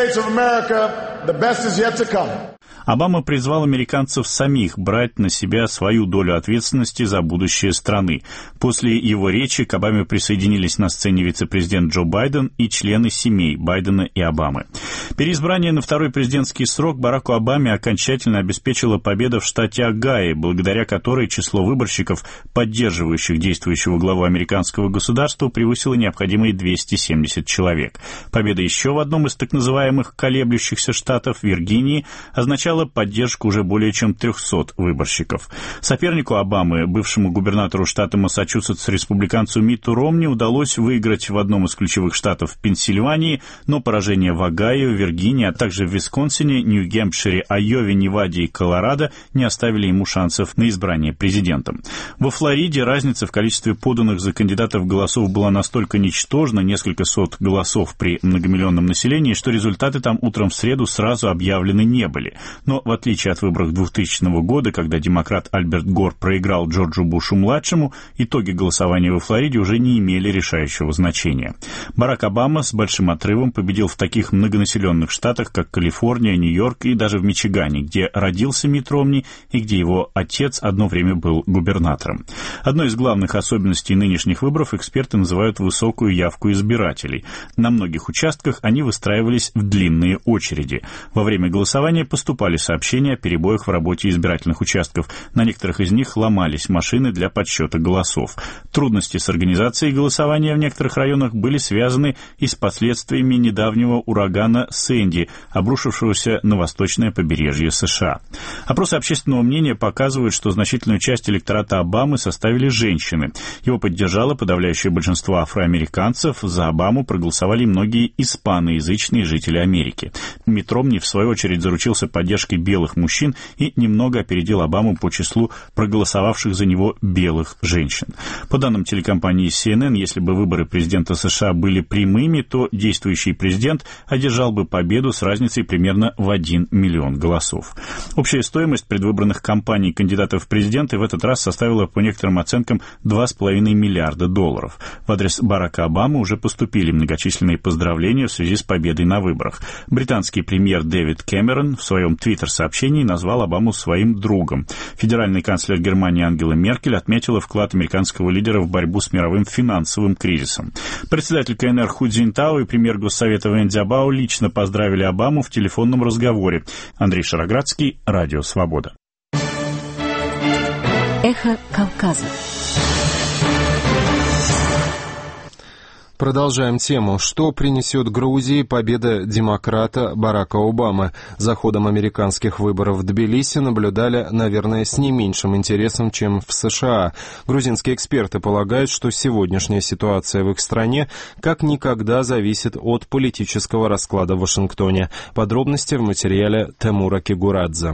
Обама призвал американцев самих брать на себя свою долю ответственности за будущее страны. После его речи к Обаме присоединились на сцене вице-президент Джо Байден и члены семей Байдена и Обамы. Переизбрание на второй президентский срок Бараку Обаме окончательно обеспечила победа в штате Огайо, благодаря которой число выборщиков, поддерживающих действующего главу американского государства, превысило необходимые 270 человек. Победа еще в одном из так называемых колеблющихся штатов, Виргинии, означала поддержку уже более чем 300 выборщиков. Сопернику Обамы, бывшему губернатору штата Массачусетс, республиканцу Митту Ромни, удалось выиграть в одном из ключевых штатов в Пенсильвании, но поражение в Огайо, Виргинии, а также в Висконсине, Нью-Гэмпшире, Айове, Неваде и Колорадо не оставили ему шансов на избрание президентом. Во Флориде разница в количестве поданных за кандидатов голосов была настолько ничтожна, несколько сот голосов при многомиллионном населении, что результаты там утром в среду сразу объявлены не были. Но в отличие от выборов 2000 года, когда демократ Альберт Гор проиграл Джорджу Бушу-младшему, итоги голосования во Флориде уже не имели решающего значения. Барак Обама с большим отрывом победил в таких многонаселенных штатах, как Калифорния, Нью-Йорк и даже в Мичигане, где родился Митт Ромни и где его отец одно время был губернатором. Одной из главных особенностей нынешних выборов эксперты называют высокую явку избирателей. На многих участках они выстраивались в длинные очереди. Во время голосования поступали сообщения о перебоях в работе избирательных участков. На некоторых из них ломались машины для подсчета голосов. Трудности с организацией голосования в некоторых районах были связаны и с последствиями недавнего урагана Сэнди, обрушившегося на восточное побережье США. Опросы общественного мнения показывают, что значительную часть электората Обамы составили женщины. Его поддержало подавляющее большинство афроамериканцев. За Обаму проголосовали многие испаноязычные жители Америки. Митт Ромни, в свою очередь, заручился поддержкой белых мужчин и немного опередил Обаму по числу проголосовавших за него белых женщин. По данным телекомпании CNN, если бы выборы президента США были прямыми, то действующий президент одержал бы победу с разницей примерно в 1 миллион голосов. Общая стоимость предвыборных кампаний кандидатов в президенты в этот раз составила, по некоторым оценкам, $2,5 миллиарда. В адрес Барака Обамы уже поступили многочисленные поздравления в связи с победой на выборах. Британский премьер Дэвид Кэмерон в своем твиттер-сообщении назвал Обаму своим другом. Федеральный канцлер Германии Ангела Меркель отметила вклад американского лидера в борьбу с мировым финансовым кризисом. Председатель КНР Ху Цзиньтао и премьер Госсовета Вэн Цзябао лично поздравили Обаму в телефонном разговоре. Андрей Шароградский, Радио Свобода. Эхо Кавказа. Продолжаем тему. Что принесет Грузии победа демократа Барака Обамы? За ходом американских выборов в Тбилиси наблюдали, наверное, с не меньшим интересом, чем в США. Грузинские эксперты полагают, что сегодняшняя ситуация в их стране как никогда зависит от политического расклада в Вашингтоне. Подробности в материале Тимура Кигурадзе.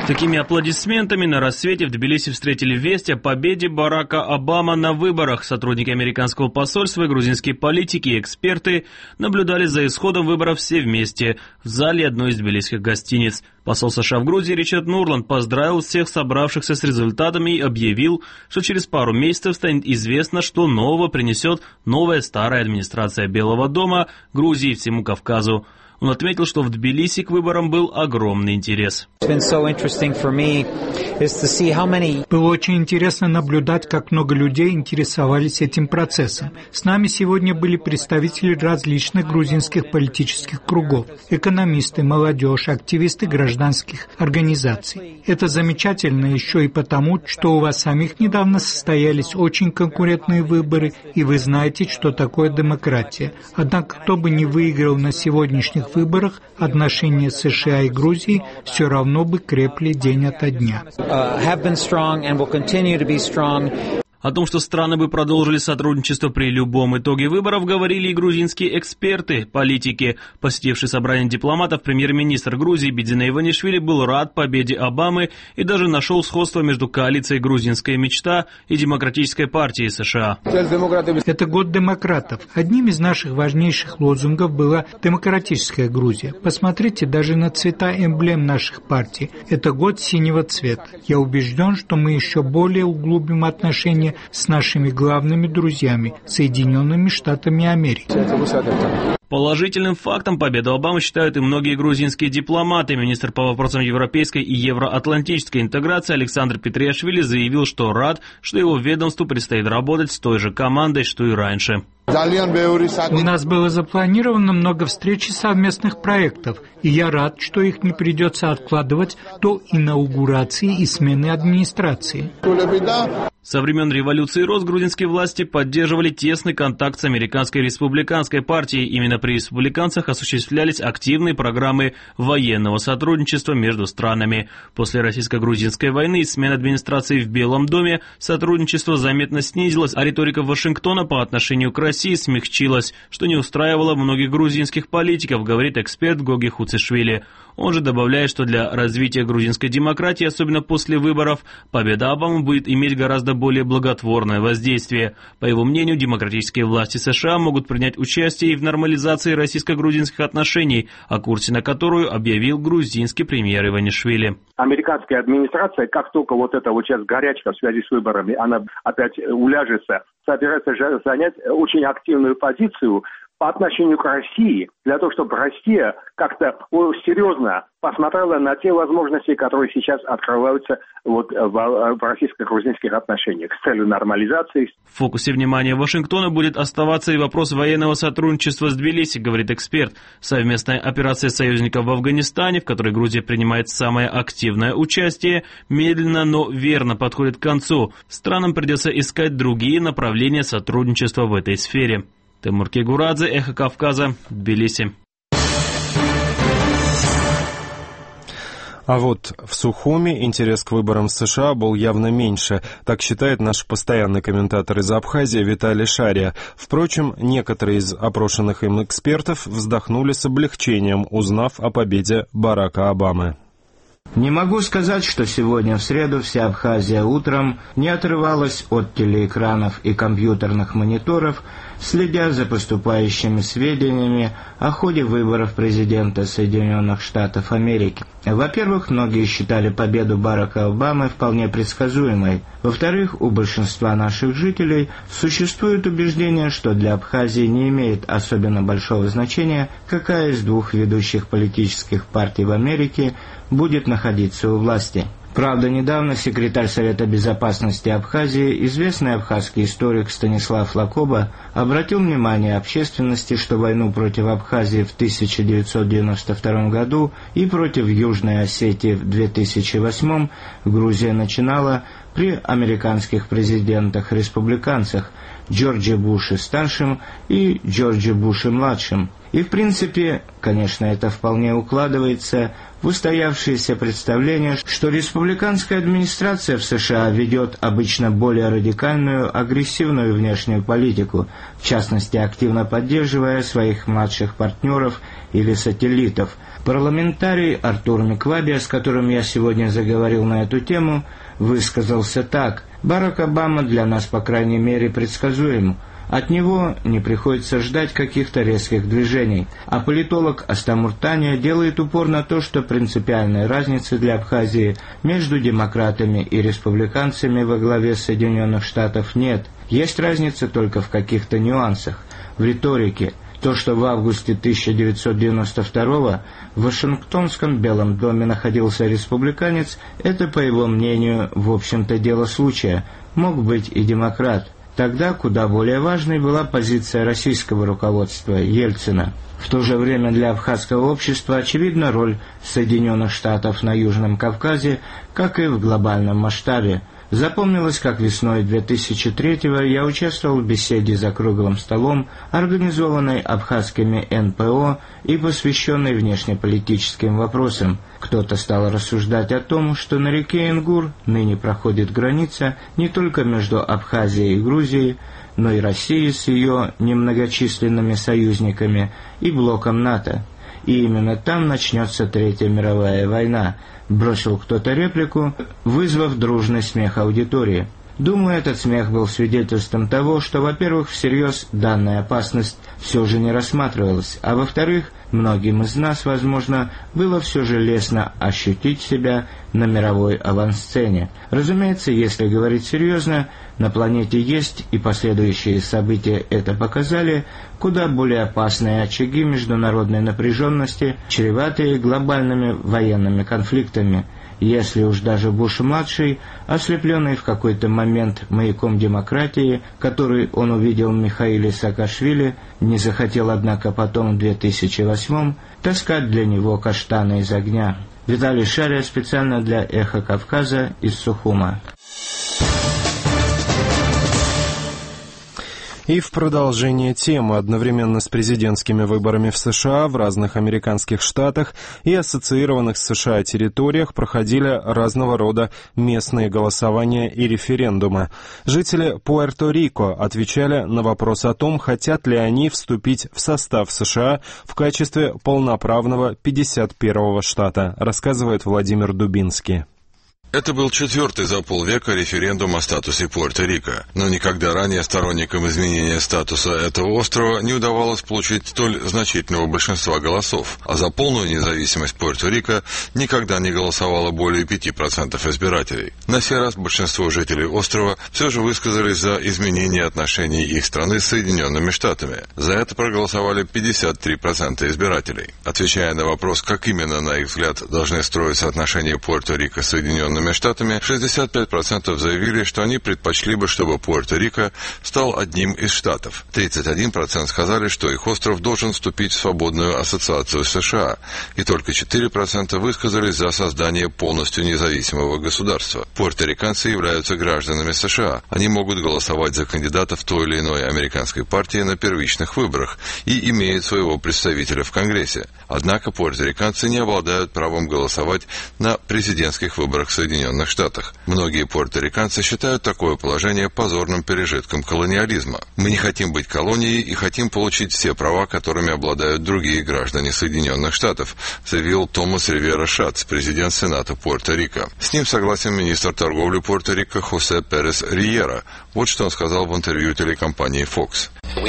Такими аплодисментами на рассвете в Тбилиси встретили весть о победе Барака Обамы на выборах. Сотрудники американского посольства, грузинские политики и эксперты наблюдали за исходом выборов все вместе в зале одной из тбилисских гостиниц. Посол США в Грузии Ричард Нурланд поздравил всех собравшихся с результатами и объявил, что через пару месяцев станет известно, что нового принесет новая старая администрация Белого дома Грузии и всему Кавказу. Он отметил, что в Тбилиси к выборам был огромный интерес. Было очень интересно наблюдать, как много людей интересовались этим процессом. С нами сегодня были представители различных грузинских политических кругов, экономисты, молодежь, активисты гражданских организаций. Это замечательно еще и потому, что у вас самих недавно состоялись очень конкурентные выборы, и вы знаете, что такое демократия. Однако, кто бы ни выиграл на сегодняшних выборах, отношения США и Грузии все равно бы крепли день ото дня. О том, что страны бы продолжили сотрудничество при любом итоге выборов, говорили и грузинские эксперты, политики. Посетивший собрание дипломатов, премьер-министр Грузии Бидзина Иванишвили был рад победе Обамы и даже нашел сходство между коалицией «Грузинская мечта» и Демократической партией США. Это год демократов. Одним из наших важнейших лозунгов была «Демократическая Грузия». Посмотрите даже на цвета эмблем наших партий. Это год синего цвета. Я убежден, что мы еще более углубим отношения с нашими главными друзьями, Соединенными Штатами Америки. Положительным фактом победу Обамы считают и многие грузинские дипломаты. Министр по вопросам европейской и евроатлантической интеграции Александр Петриашвили заявил, что рад, что его ведомству предстоит работать с той же командой, что и раньше. У нас было запланировано много встреч и совместных проектов, и я рад, что их не придется откладывать до инаугурации и смены администрации. Со времен революции РОС грузинские власти поддерживали тесный контакт с Американской республиканской партией. Именно при республиканцах осуществлялись активные программы военного сотрудничества между странами. После российско-грузинской войны и смены администрации в Белом доме сотрудничество заметно снизилось, а риторика Вашингтона по отношению к России смягчилась, что не устраивало многих грузинских политиков, говорит эксперт Гоги Хуцишвили. Он же добавляет, что для развития грузинской демократии, особенно после выборов, победа Обамы будет иметь гораздо более благотворное воздействие. По его мнению, демократические власти США могут принять участие и в нормализации российско-грузинских отношений, о курсе на которую объявил грузинский премьер Иванишвили. Американская администрация, как только вот эта вот сейчас горячка в связи с выборами, она опять уляжется, собирается занять очень активную позицию по отношению к России, для того, чтобы Россия как-то серьезно посмотрела на те возможности, которые сейчас открываются в российско-грузинских отношениях с целью нормализации. В фокусе внимания Вашингтона будет оставаться и вопрос военного сотрудничества с Тбилиси, говорит эксперт. Совместная операция союзников в Афганистане, в которой Грузия принимает самое активное участие, медленно, но верно подходит к концу. Странам придется искать другие направления сотрудничества в этой сфере. Тимур Кегурадзе, Эхо Кавказа, Тбилиси. А вот в Сухуми интерес к выборам в США был явно меньше, так считает наш постоянный комментатор из Абхазии Виталий Шария. Впрочем, некоторые из опрошенных им экспертов вздохнули с облегчением, узнав о победе Барака Обамы. Не могу сказать, что сегодня в среду вся Абхазия утром не отрывалась от телеэкранов и компьютерных мониторов, следя за поступающими сведениями о ходе выборов президента Соединенных Штатов Америки. Во-первых, многие считали победу Барака Обамы вполне предсказуемой. Во-вторых, у большинства наших жителей существует убеждение, что для Абхазии не имеет особенно большого значения, какая из двух ведущих политических партий в Америке будет находиться у власти. Правда, недавно секретарь Совета безопасности Абхазии, известный абхазский историк Станислав Лакоба, обратил внимание общественности, что войну против Абхазии в 1992 году и против Южной Осетии в 2008 Грузия начинала при американских президентах-республиканцах Джорджи Буше-старшим и Джорджи Буше-младшим. И в принципе, конечно, это вполне укладывается в устоявшееся представление, что республиканская администрация в США ведет обычно более радикальную, агрессивную внешнюю политику, в частности, активно поддерживая своих младших партнеров или сателлитов. Парламентарий Артур Миквабия, с которым я сегодня заговорил на эту тему, высказался так: «Барак Обама для нас, по крайней мере, предсказуем. От него не приходится ждать каких-то резких движений, а политолог Астамуртания делает упор на то, что принципиальной разницы для Абхазии между демократами и республиканцами во главе Соединенных Штатов нет. Есть разница только в каких-то нюансах, в риторике. То, что в августе 1992-го в Вашингтонском Белом доме находился республиканец, это, по его мнению, в общем-то дело случая, мог быть и демократ. Тогда куда более важной была позиция российского руководства Ельцина. В то же время для абхазского общества очевидна роль Соединенных Штатов на Южном Кавказе, как и в глобальном масштабе. Запомнилось, как весной 2003-го я участвовал в беседе за круглым столом, организованной абхазскими НПО и посвященной внешнеполитическим вопросам. Кто-то стал рассуждать о том, что на реке Ингур ныне проходит граница не только между Абхазией и Грузией, но и Россией с ее немногочисленными союзниками и блоком НАТО. И именно там начнется Третья мировая война. Бросил кто-то реплику, вызвав дружный смех аудитории. Думаю, этот смех был свидетельством того, что, во-первых, всерьез данная опасность все же не рассматривалась, а во-вторых, многим из нас, возможно, было все же лестно ощутить себя на мировой авансцене. Разумеется, если говорить серьезно, на планете есть, и последующие события это показали, куда более опасные очаги международной напряженности, чреватые глобальными военными конфликтами. Если уж даже Буш-младший, ослепленный в какой-то момент маяком демократии, который он увидел в Михаиле Саакашвили, не захотел, однако, потом в 2008-м таскать для него каштаны из огня. Виталий Шария специально для «Эхо Кавказа» из Сухума. И в продолжение темы, одновременно с президентскими выборами в США в разных американских штатах и ассоциированных с США территориях проходили разного рода местные голосования и референдумы. Жители Пуэрто-Рико отвечали на вопрос о том, хотят ли они вступить в состав США в качестве полноправного 51-го штата, рассказывает Владимир Дубинский. Это был четвертый за полвека референдум о статусе Пуэрто-Рико, но никогда ранее сторонникам изменения статуса этого острова не удавалось получить столь значительного большинства голосов, а за полную независимость Пуэрто-Рико никогда не голосовало более 5% избирателей. На сей раз большинство жителей острова все же высказались за изменение отношений их страны с Соединенными Штатами. За это проголосовали 53% избирателей. Отвечая на вопрос, как именно, на их взгляд, должны строиться отношения Пуэрто-Рико с Соединенными Штатами, 65% заявили, что они предпочли бы, чтобы Пуэрто-Рико стал одним из штатов. 31% сказали, что их остров должен вступить в свободную ассоциацию с США, и только 4% высказались за создание полностью независимого государства. Пуэрториканцы являются гражданами США. Они могут голосовать за кандидатов той или иной американской партии на первичных выборах и имеют своего представителя в Конгрессе. Однако пуэрториканцы не обладают правом голосовать на президентских выборах в Соединенных Штатах. Многие пуэрториканцы считают такое положение позорным пережитком колониализма. «Мы не хотим быть колонией и хотим получить все права, которыми обладают другие граждане Соединенных Штатов», заявил Томас Ривера Шатц, президент Сената Пуэрто-Рико. С ним согласен министр торговли Пуэрто-Рико Хосе Перес Риера. Вот что он сказал в интервью телекомпании Fox. Мы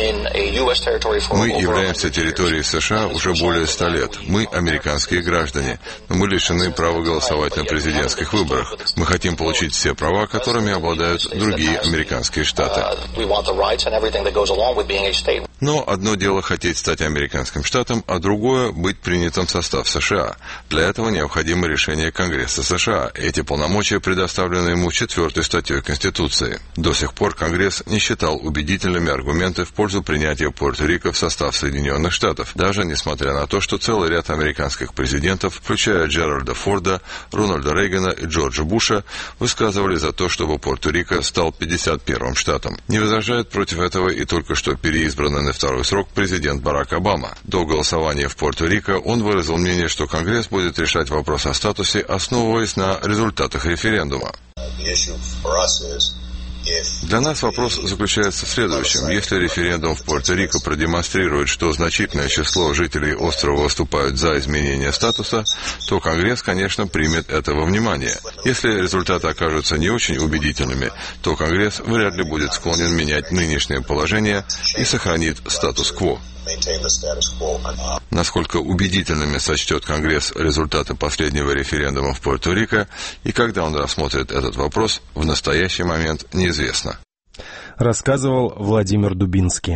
являемся территорией США уже более 100 лет. Мы американские граждане, но мы лишены права голосовать на президентских выборах. Мы хотим получить все права, которыми обладают другие американские штаты. Но одно дело хотеть стать американским штатом, а другое – быть принятым в состав США. Для этого необходимо решение Конгресса США. Эти полномочия предоставлены ему 4-й статьей Конституции. До сих пор Конгресс не считал убедительными аргументы в пользу принятия Пуэрто-Рико в состав Соединенных Штатов, даже несмотря на то, что целый ряд американских президентов, включая Джеральда Форда, Рональда Рейгана и Джорджа Буша, высказывали за то, чтобы Пуэрто-Рико стал 51-м штатом. Не возражает против этого и только что переизбранный на второй срок президент Барак Обама. До голосования в Пуэрто-Рико он выразил мнение, что Конгресс будет решать вопрос о статусе, основываясь на результатах референдума. Для нас вопрос заключается в следующем. Если референдум в Пуэрто-Рико продемонстрирует, что значительное число жителей острова выступают за изменение статуса, то Конгресс, конечно, примет это во внимание. Если результаты окажутся не очень убедительными, то Конгресс вряд ли будет склонен менять нынешнее положение и сохранит статус-кво. Насколько убедительными сочтет Конгресс результаты последнего референдума в Пуэрто-Рико и когда он рассмотрит этот вопрос, в настоящий момент неизвестно. Рассказывал Владимир Дубинский.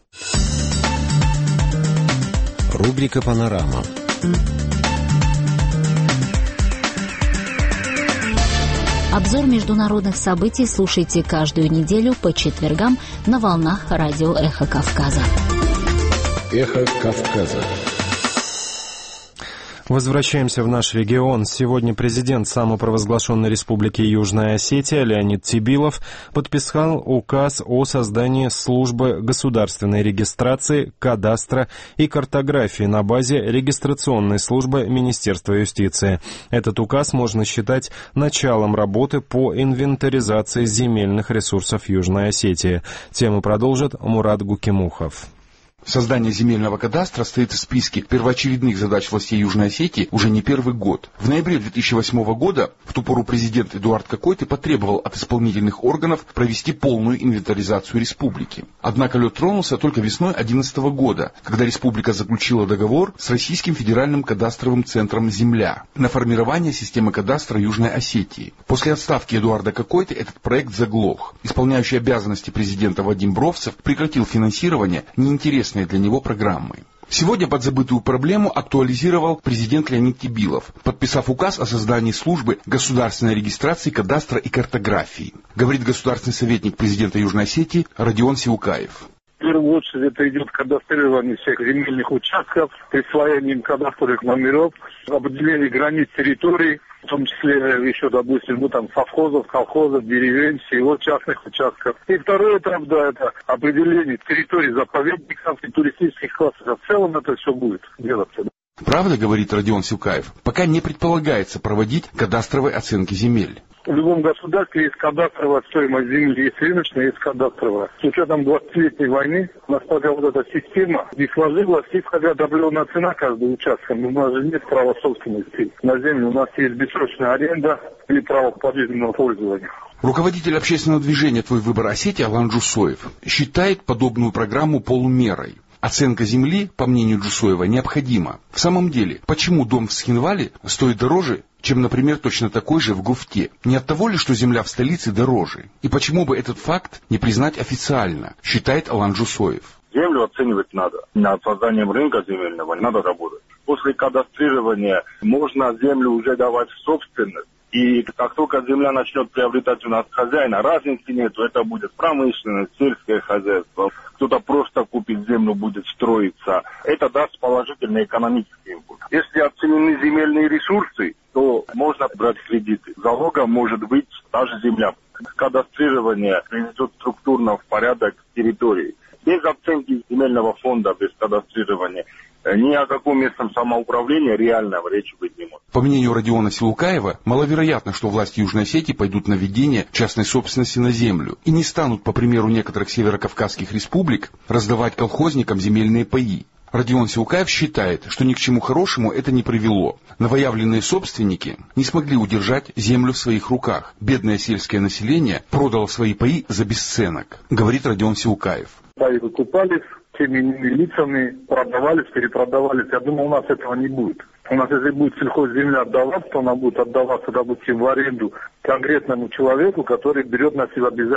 Рубрика «Панорама». Обзор международных событий слушайте каждую неделю по четвергам на волнах радио «Эхо Кавказа». «Эхо Кавказа». Возвращаемся в наш регион. Сегодня президент самопровозглашенной республики Южная Осетия Леонид Тебилов подписал указ о создании службы государственной регистрации, кадастра и картографии на базе регистрационной службы Министерства юстиции. Этот указ можно считать началом работы по инвентаризации земельных ресурсов Южной Осетии. Тему продолжит Мурат Гукимухов. Создание земельного кадастра стоит в списке первоочередных задач властей Южной Осетии уже не первый год. В ноябре 2008 года в ту пору президент Эдуард Кокойты потребовал от исполнительных органов провести полную инвентаризацию республики. Однако лед тронулся только весной 2011 года, когда республика заключила договор с Российским федеральным кадастровым центром «Земля» на формирование системы кадастра Южной Осетии. После отставки Эдуарда Кокойты этот проект заглох. Исполняющий обязанности президента Вадим Бровцев прекратил финансирование неинтересной для него программы. Сегодня подзабытую проблему актуализировал президент Леонид Тебилов, подписав указ о создании службы государственной регистрации, кадастра и картографии, говорит государственный советник президента Южной Осетии Родион Силукаев. В первую очередь это идет кадастрирование всех земельных участков, присвоение им кадастровых номеров, определение границ территорий, в том числе еще, допустим, совхозов, колхозов, деревень, всего частных участков. И второй этап, это определение территорий заповедников и туристических классов. В целом это все будет делаться. Правда, говорит Родион Силукаев, пока не предполагается проводить кадастровой оценки земель. В любом государстве есть кадастровая стоимость земли, есть рыночная, есть кадастровая. С учетом 20-летней войны у нас пока эта система не сложилась, и хотя определенная цена каждого участка, но у нас же нет права собственности на землю, у нас есть бессрочная аренда или право пожизненного пользования. Руководитель общественного движения «Твой выбор Осетия» Алан Джусоев считает подобную программу полумерой. Оценка земли, по мнению Джусоева, необходима. В самом деле, почему дом в Схинвале стоит дороже, чем, например, точно такой же в Гуфте? Не от того ли, что земля в столице дороже? И почему бы этот факт не признать официально, считает Алан Джусоев. Землю оценивать надо. Над созданием рынка земельного надо работать. После кадастрирования можно землю уже давать в собственность. И как только земля начнет приобретать у нас хозяина, разницы нет, это будет промышленность, сельское хозяйство. Кто-то просто купит землю, будет строиться. Это даст положительный экономический импульс. Если оценены земельные ресурсы, то можно брать кредиты. Залогом может быть даже земля. Кадастрирование приведет структурно в порядок территории. Без оценки земельного фонда, без кадастрирования, ни о каком местном самоуправлении реального речи быть не может. По мнению Родиона Силукаева, маловероятно, что власти Южной Осетии пойдут на введение частной собственности на землю и не станут, по примеру некоторых северокавказских республик, раздавать колхозникам земельные паи. Родион Силукаев считает, что ни к чему хорошему это не привело. Новоявленные собственники не смогли удержать землю в своих руках. Бедное сельское население продало свои паи за бесценок, говорит Родион Силукаев. Паи выкупались, теми лицами продавались, перепродавались. Я думаю, у нас этого не будет. У нас, если будет сельхозземля отдаваться, то она будет отдаваться, допустим, в аренду конкретному человеку, который берет на себя обязательства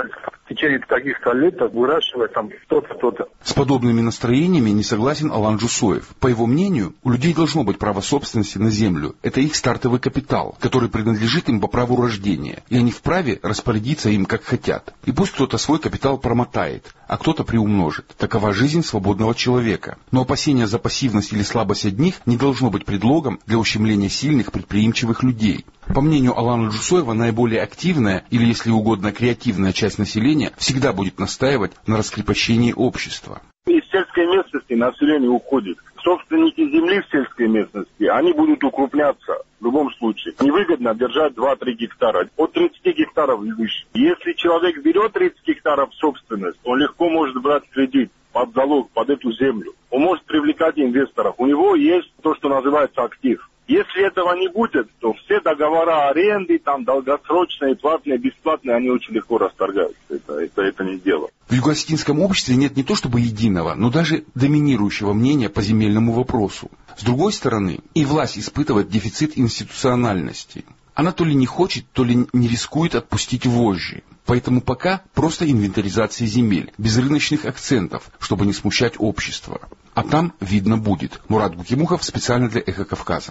в течение каких-то лет выращивать там то-то. С подобными настроениями не согласен Алан Джусоев. По его мнению, у людей должно быть право собственности на землю. Это их стартовый капитал, который принадлежит им по праву рождения, и они вправе распорядиться им как хотят. И пусть кто-то свой капитал промотает, а кто-то приумножит. Такова жизнь свободного человека. Но опасение за пассивность или слабость одних не должно быть предлогом для ущемления сильных, предприимчивых людей. По мнению Алана Джусоева, наиболее активная, или, если угодно, креативная часть населения всегда будет настаивать на раскрепощении общества. Из сельской местности население уходит. Собственники земли в сельской местности, они будут укрупняться в любом случае. Невыгодно держать 2-3 гектара, от 30 гектаров и выше. Если человек берет 30 гектаров в собственность, он легко может брать кредит под залог, под эту землю. Он может привлекать инвесторов. У него есть то, что называется актив. Если этого не будет, то все договора аренды, там долгосрочные, платные, бесплатные, они очень легко расторгаются. Это не дело. В юго-осетинском обществе нет не то чтобы единого, но даже доминирующего мнения по земельному вопросу. С другой стороны, и власть испытывает дефицит институциональности. Она то ли не хочет, то ли не рискует отпустить вожжи. Поэтому пока просто инвентаризация земель, без рыночных акцентов, чтобы не смущать общество. А там видно будет. Мурат Гукимухов специально для «Эхо Кавказа».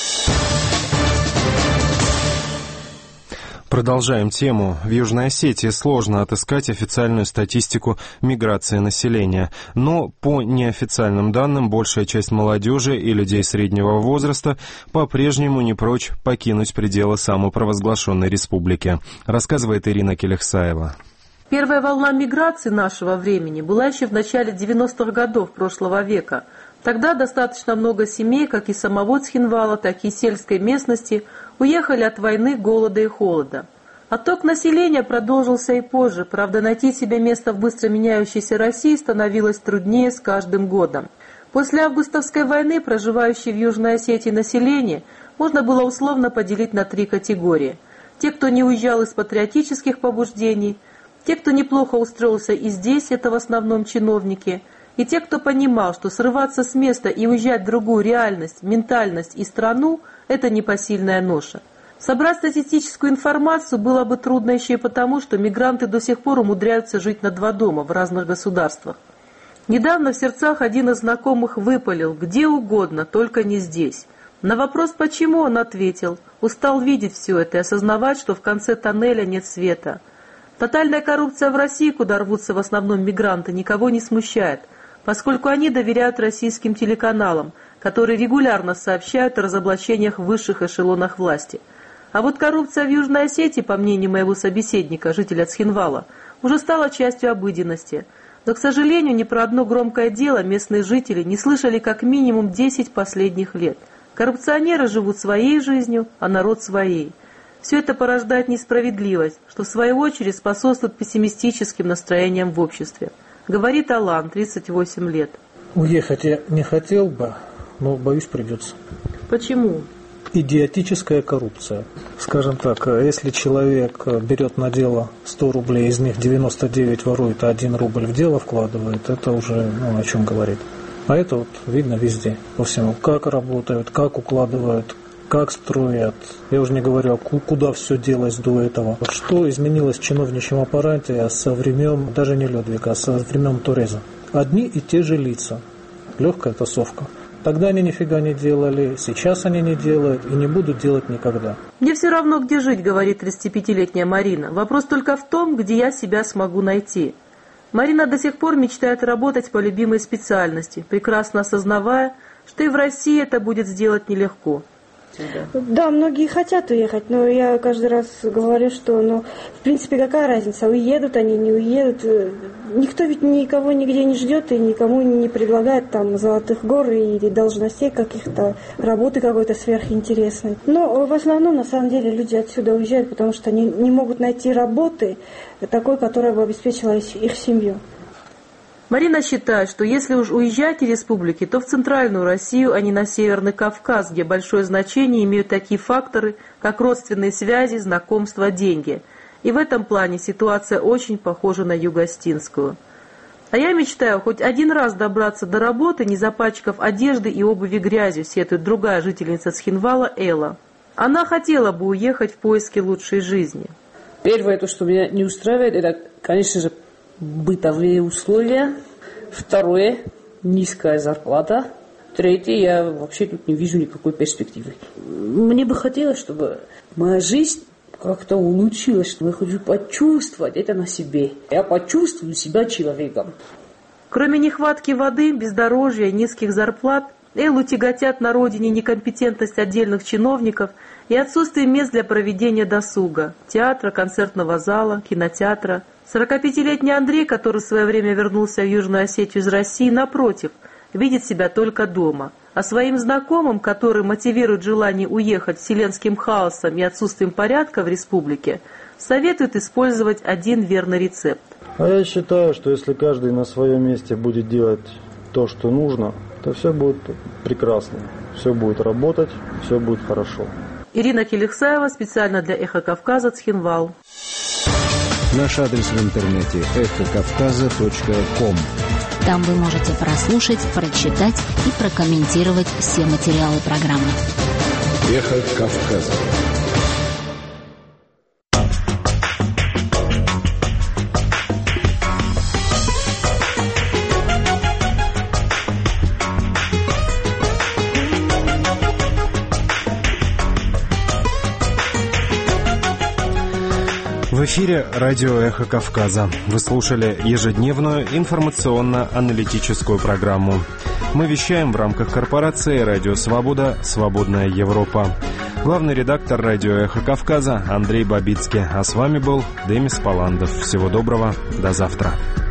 Продолжаем тему. В Южной Осетии сложно отыскать официальную статистику миграции населения, но по неофициальным данным большая часть молодежи и людей среднего возраста по-прежнему не прочь покинуть пределы самопровозглашенной республики, рассказывает Ирина Келехсаева. Первая волна миграции нашего времени была еще в начале 90-х годов прошлого века. Тогда достаточно много семей, как из самого Цхинвала, так и из сельской местности, уехали от войны, голода и холода. Отток населения продолжился и позже, правда, найти себе место в быстро меняющейся России становилось труднее с каждым годом. После августовской войны проживающее в Южной Осетии население можно было условно поделить на 3 категории. Те, кто не уезжал из патриотических побуждений, те, кто неплохо устроился и здесь, это в основном чиновники, и те, кто понимал, что срываться с места и уезжать в другую реальность, ментальность и страну – это непосильная ноша. Собрать статистическую информацию было бы трудно еще и потому, что мигранты до сих пор умудряются жить на 2 дома в разных государствах. Недавно в сердцах один из знакомых выпалил: где угодно, только не здесь. На вопрос, почему, он ответил: устал видеть все это и осознавать, что в конце тоннеля нет света. Тотальная коррупция в России, куда рвутся в основном мигранты, никого не смущает, поскольку они доверяют российским телеканалам, которые регулярно сообщают о разоблачениях в высших эшелонах власти. А вот коррупция в Южной Осетии, по мнению моего собеседника, жителя Цхинвала, уже стала частью обыденности. Но, к сожалению, ни про одно громкое дело местные жители не слышали как минимум 10 последних лет. Коррупционеры живут своей жизнью, а народ своей. Все это порождает несправедливость, что в свою очередь способствует пессимистическим настроениям в обществе. Говорит Алан, 38 лет. Уехать я не хотел бы, но, боюсь, придется. Почему? Идиотическая коррупция. Скажем так, если человек берет на дело 100 рублей, из них 99 ворует, а 1 рубль в дело вкладывает, это уже о чем говорит. А это вот видно везде, по всему. Как работают, как укладывают, как строят. Я уже не говорю, куда все делось до этого. Что изменилось в чиновничьем аппарате со времен, даже не Людвига, а со времен Тореза. Одни и те же лица. Легкая тасовка. Тогда они нифига не делали, сейчас они не делают и не будут делать никогда. Мне все равно, где жить, говорит 35-летняя Марина. Вопрос только в том, где я себя смогу найти. Марина до сих пор мечтает работать по любимой специальности, прекрасно осознавая, что и в России это будет сделать нелегко. Да, многие хотят уехать, но я каждый раз говорю, что, в принципе, какая разница, уедут они, не уедут. Никто ведь никого нигде не ждет и никому не предлагает там золотых гор или должностей каких-то, работы какой-то сверхинтересной. Но в основном, на самом деле, люди отсюда уезжают, потому что они не могут найти работы такой, которая бы обеспечила их семью. Марина считает, что если уж уезжать из республики, то в Центральную Россию, а не на Северный Кавказ, где большое значение имеют такие факторы, как родственные связи, знакомства, деньги. И в этом плане ситуация очень похожа на юго-осетинскую. А я мечтаю хоть один раз добраться до работы, не запачкав одежды и обуви грязью, сетует другая жительница Цхинвала Элла. Она хотела бы уехать в поиске лучшей жизни. Первое, то, что меня не устраивает, это, конечно же, бытовые условия. Второе, низкая зарплата. Третье, я вообще тут не вижу никакой перспективы. Мне бы хотелось, чтобы моя жизнь как-то улучшилась, что я хочу почувствовать это на себе. Я почувствую себя человеком. Кроме нехватки воды, бездорожья, низких зарплат, Эллу тяготят на родине некомпетентность отдельных чиновников и отсутствие мест для проведения досуга, театра, концертного зала, кинотеатра. 45-летний Андрей, который в свое время вернулся в Южную Осетию из России, напротив, видит себя только дома. А своим знакомым, которые мотивируют желание уехать вселенским хаосом и отсутствием порядка в республике, советуют использовать один верный рецепт. А я считаю, что если каждый на своем месте будет делать то, что нужно, то все будет прекрасно. Все будет работать, все будет хорошо. Ирина Келихсаева, специально для «Эхо Кавказа», Цхинвал. Наш адрес в интернете эхокавказа.ком. Там вы можете прослушать, прочитать и прокомментировать все материалы программы. Эхо Кавказа. В эфире радио «Эхо Кавказа». Вы слушали ежедневную информационно-аналитическую программу. Мы вещаем в рамках корпорации «Радио Свобода. Свободная Европа». Главный редактор радио «Эхо Кавказа» Андрей Бабицкий. А с вами был Демис Паландов. Всего доброго. До завтра.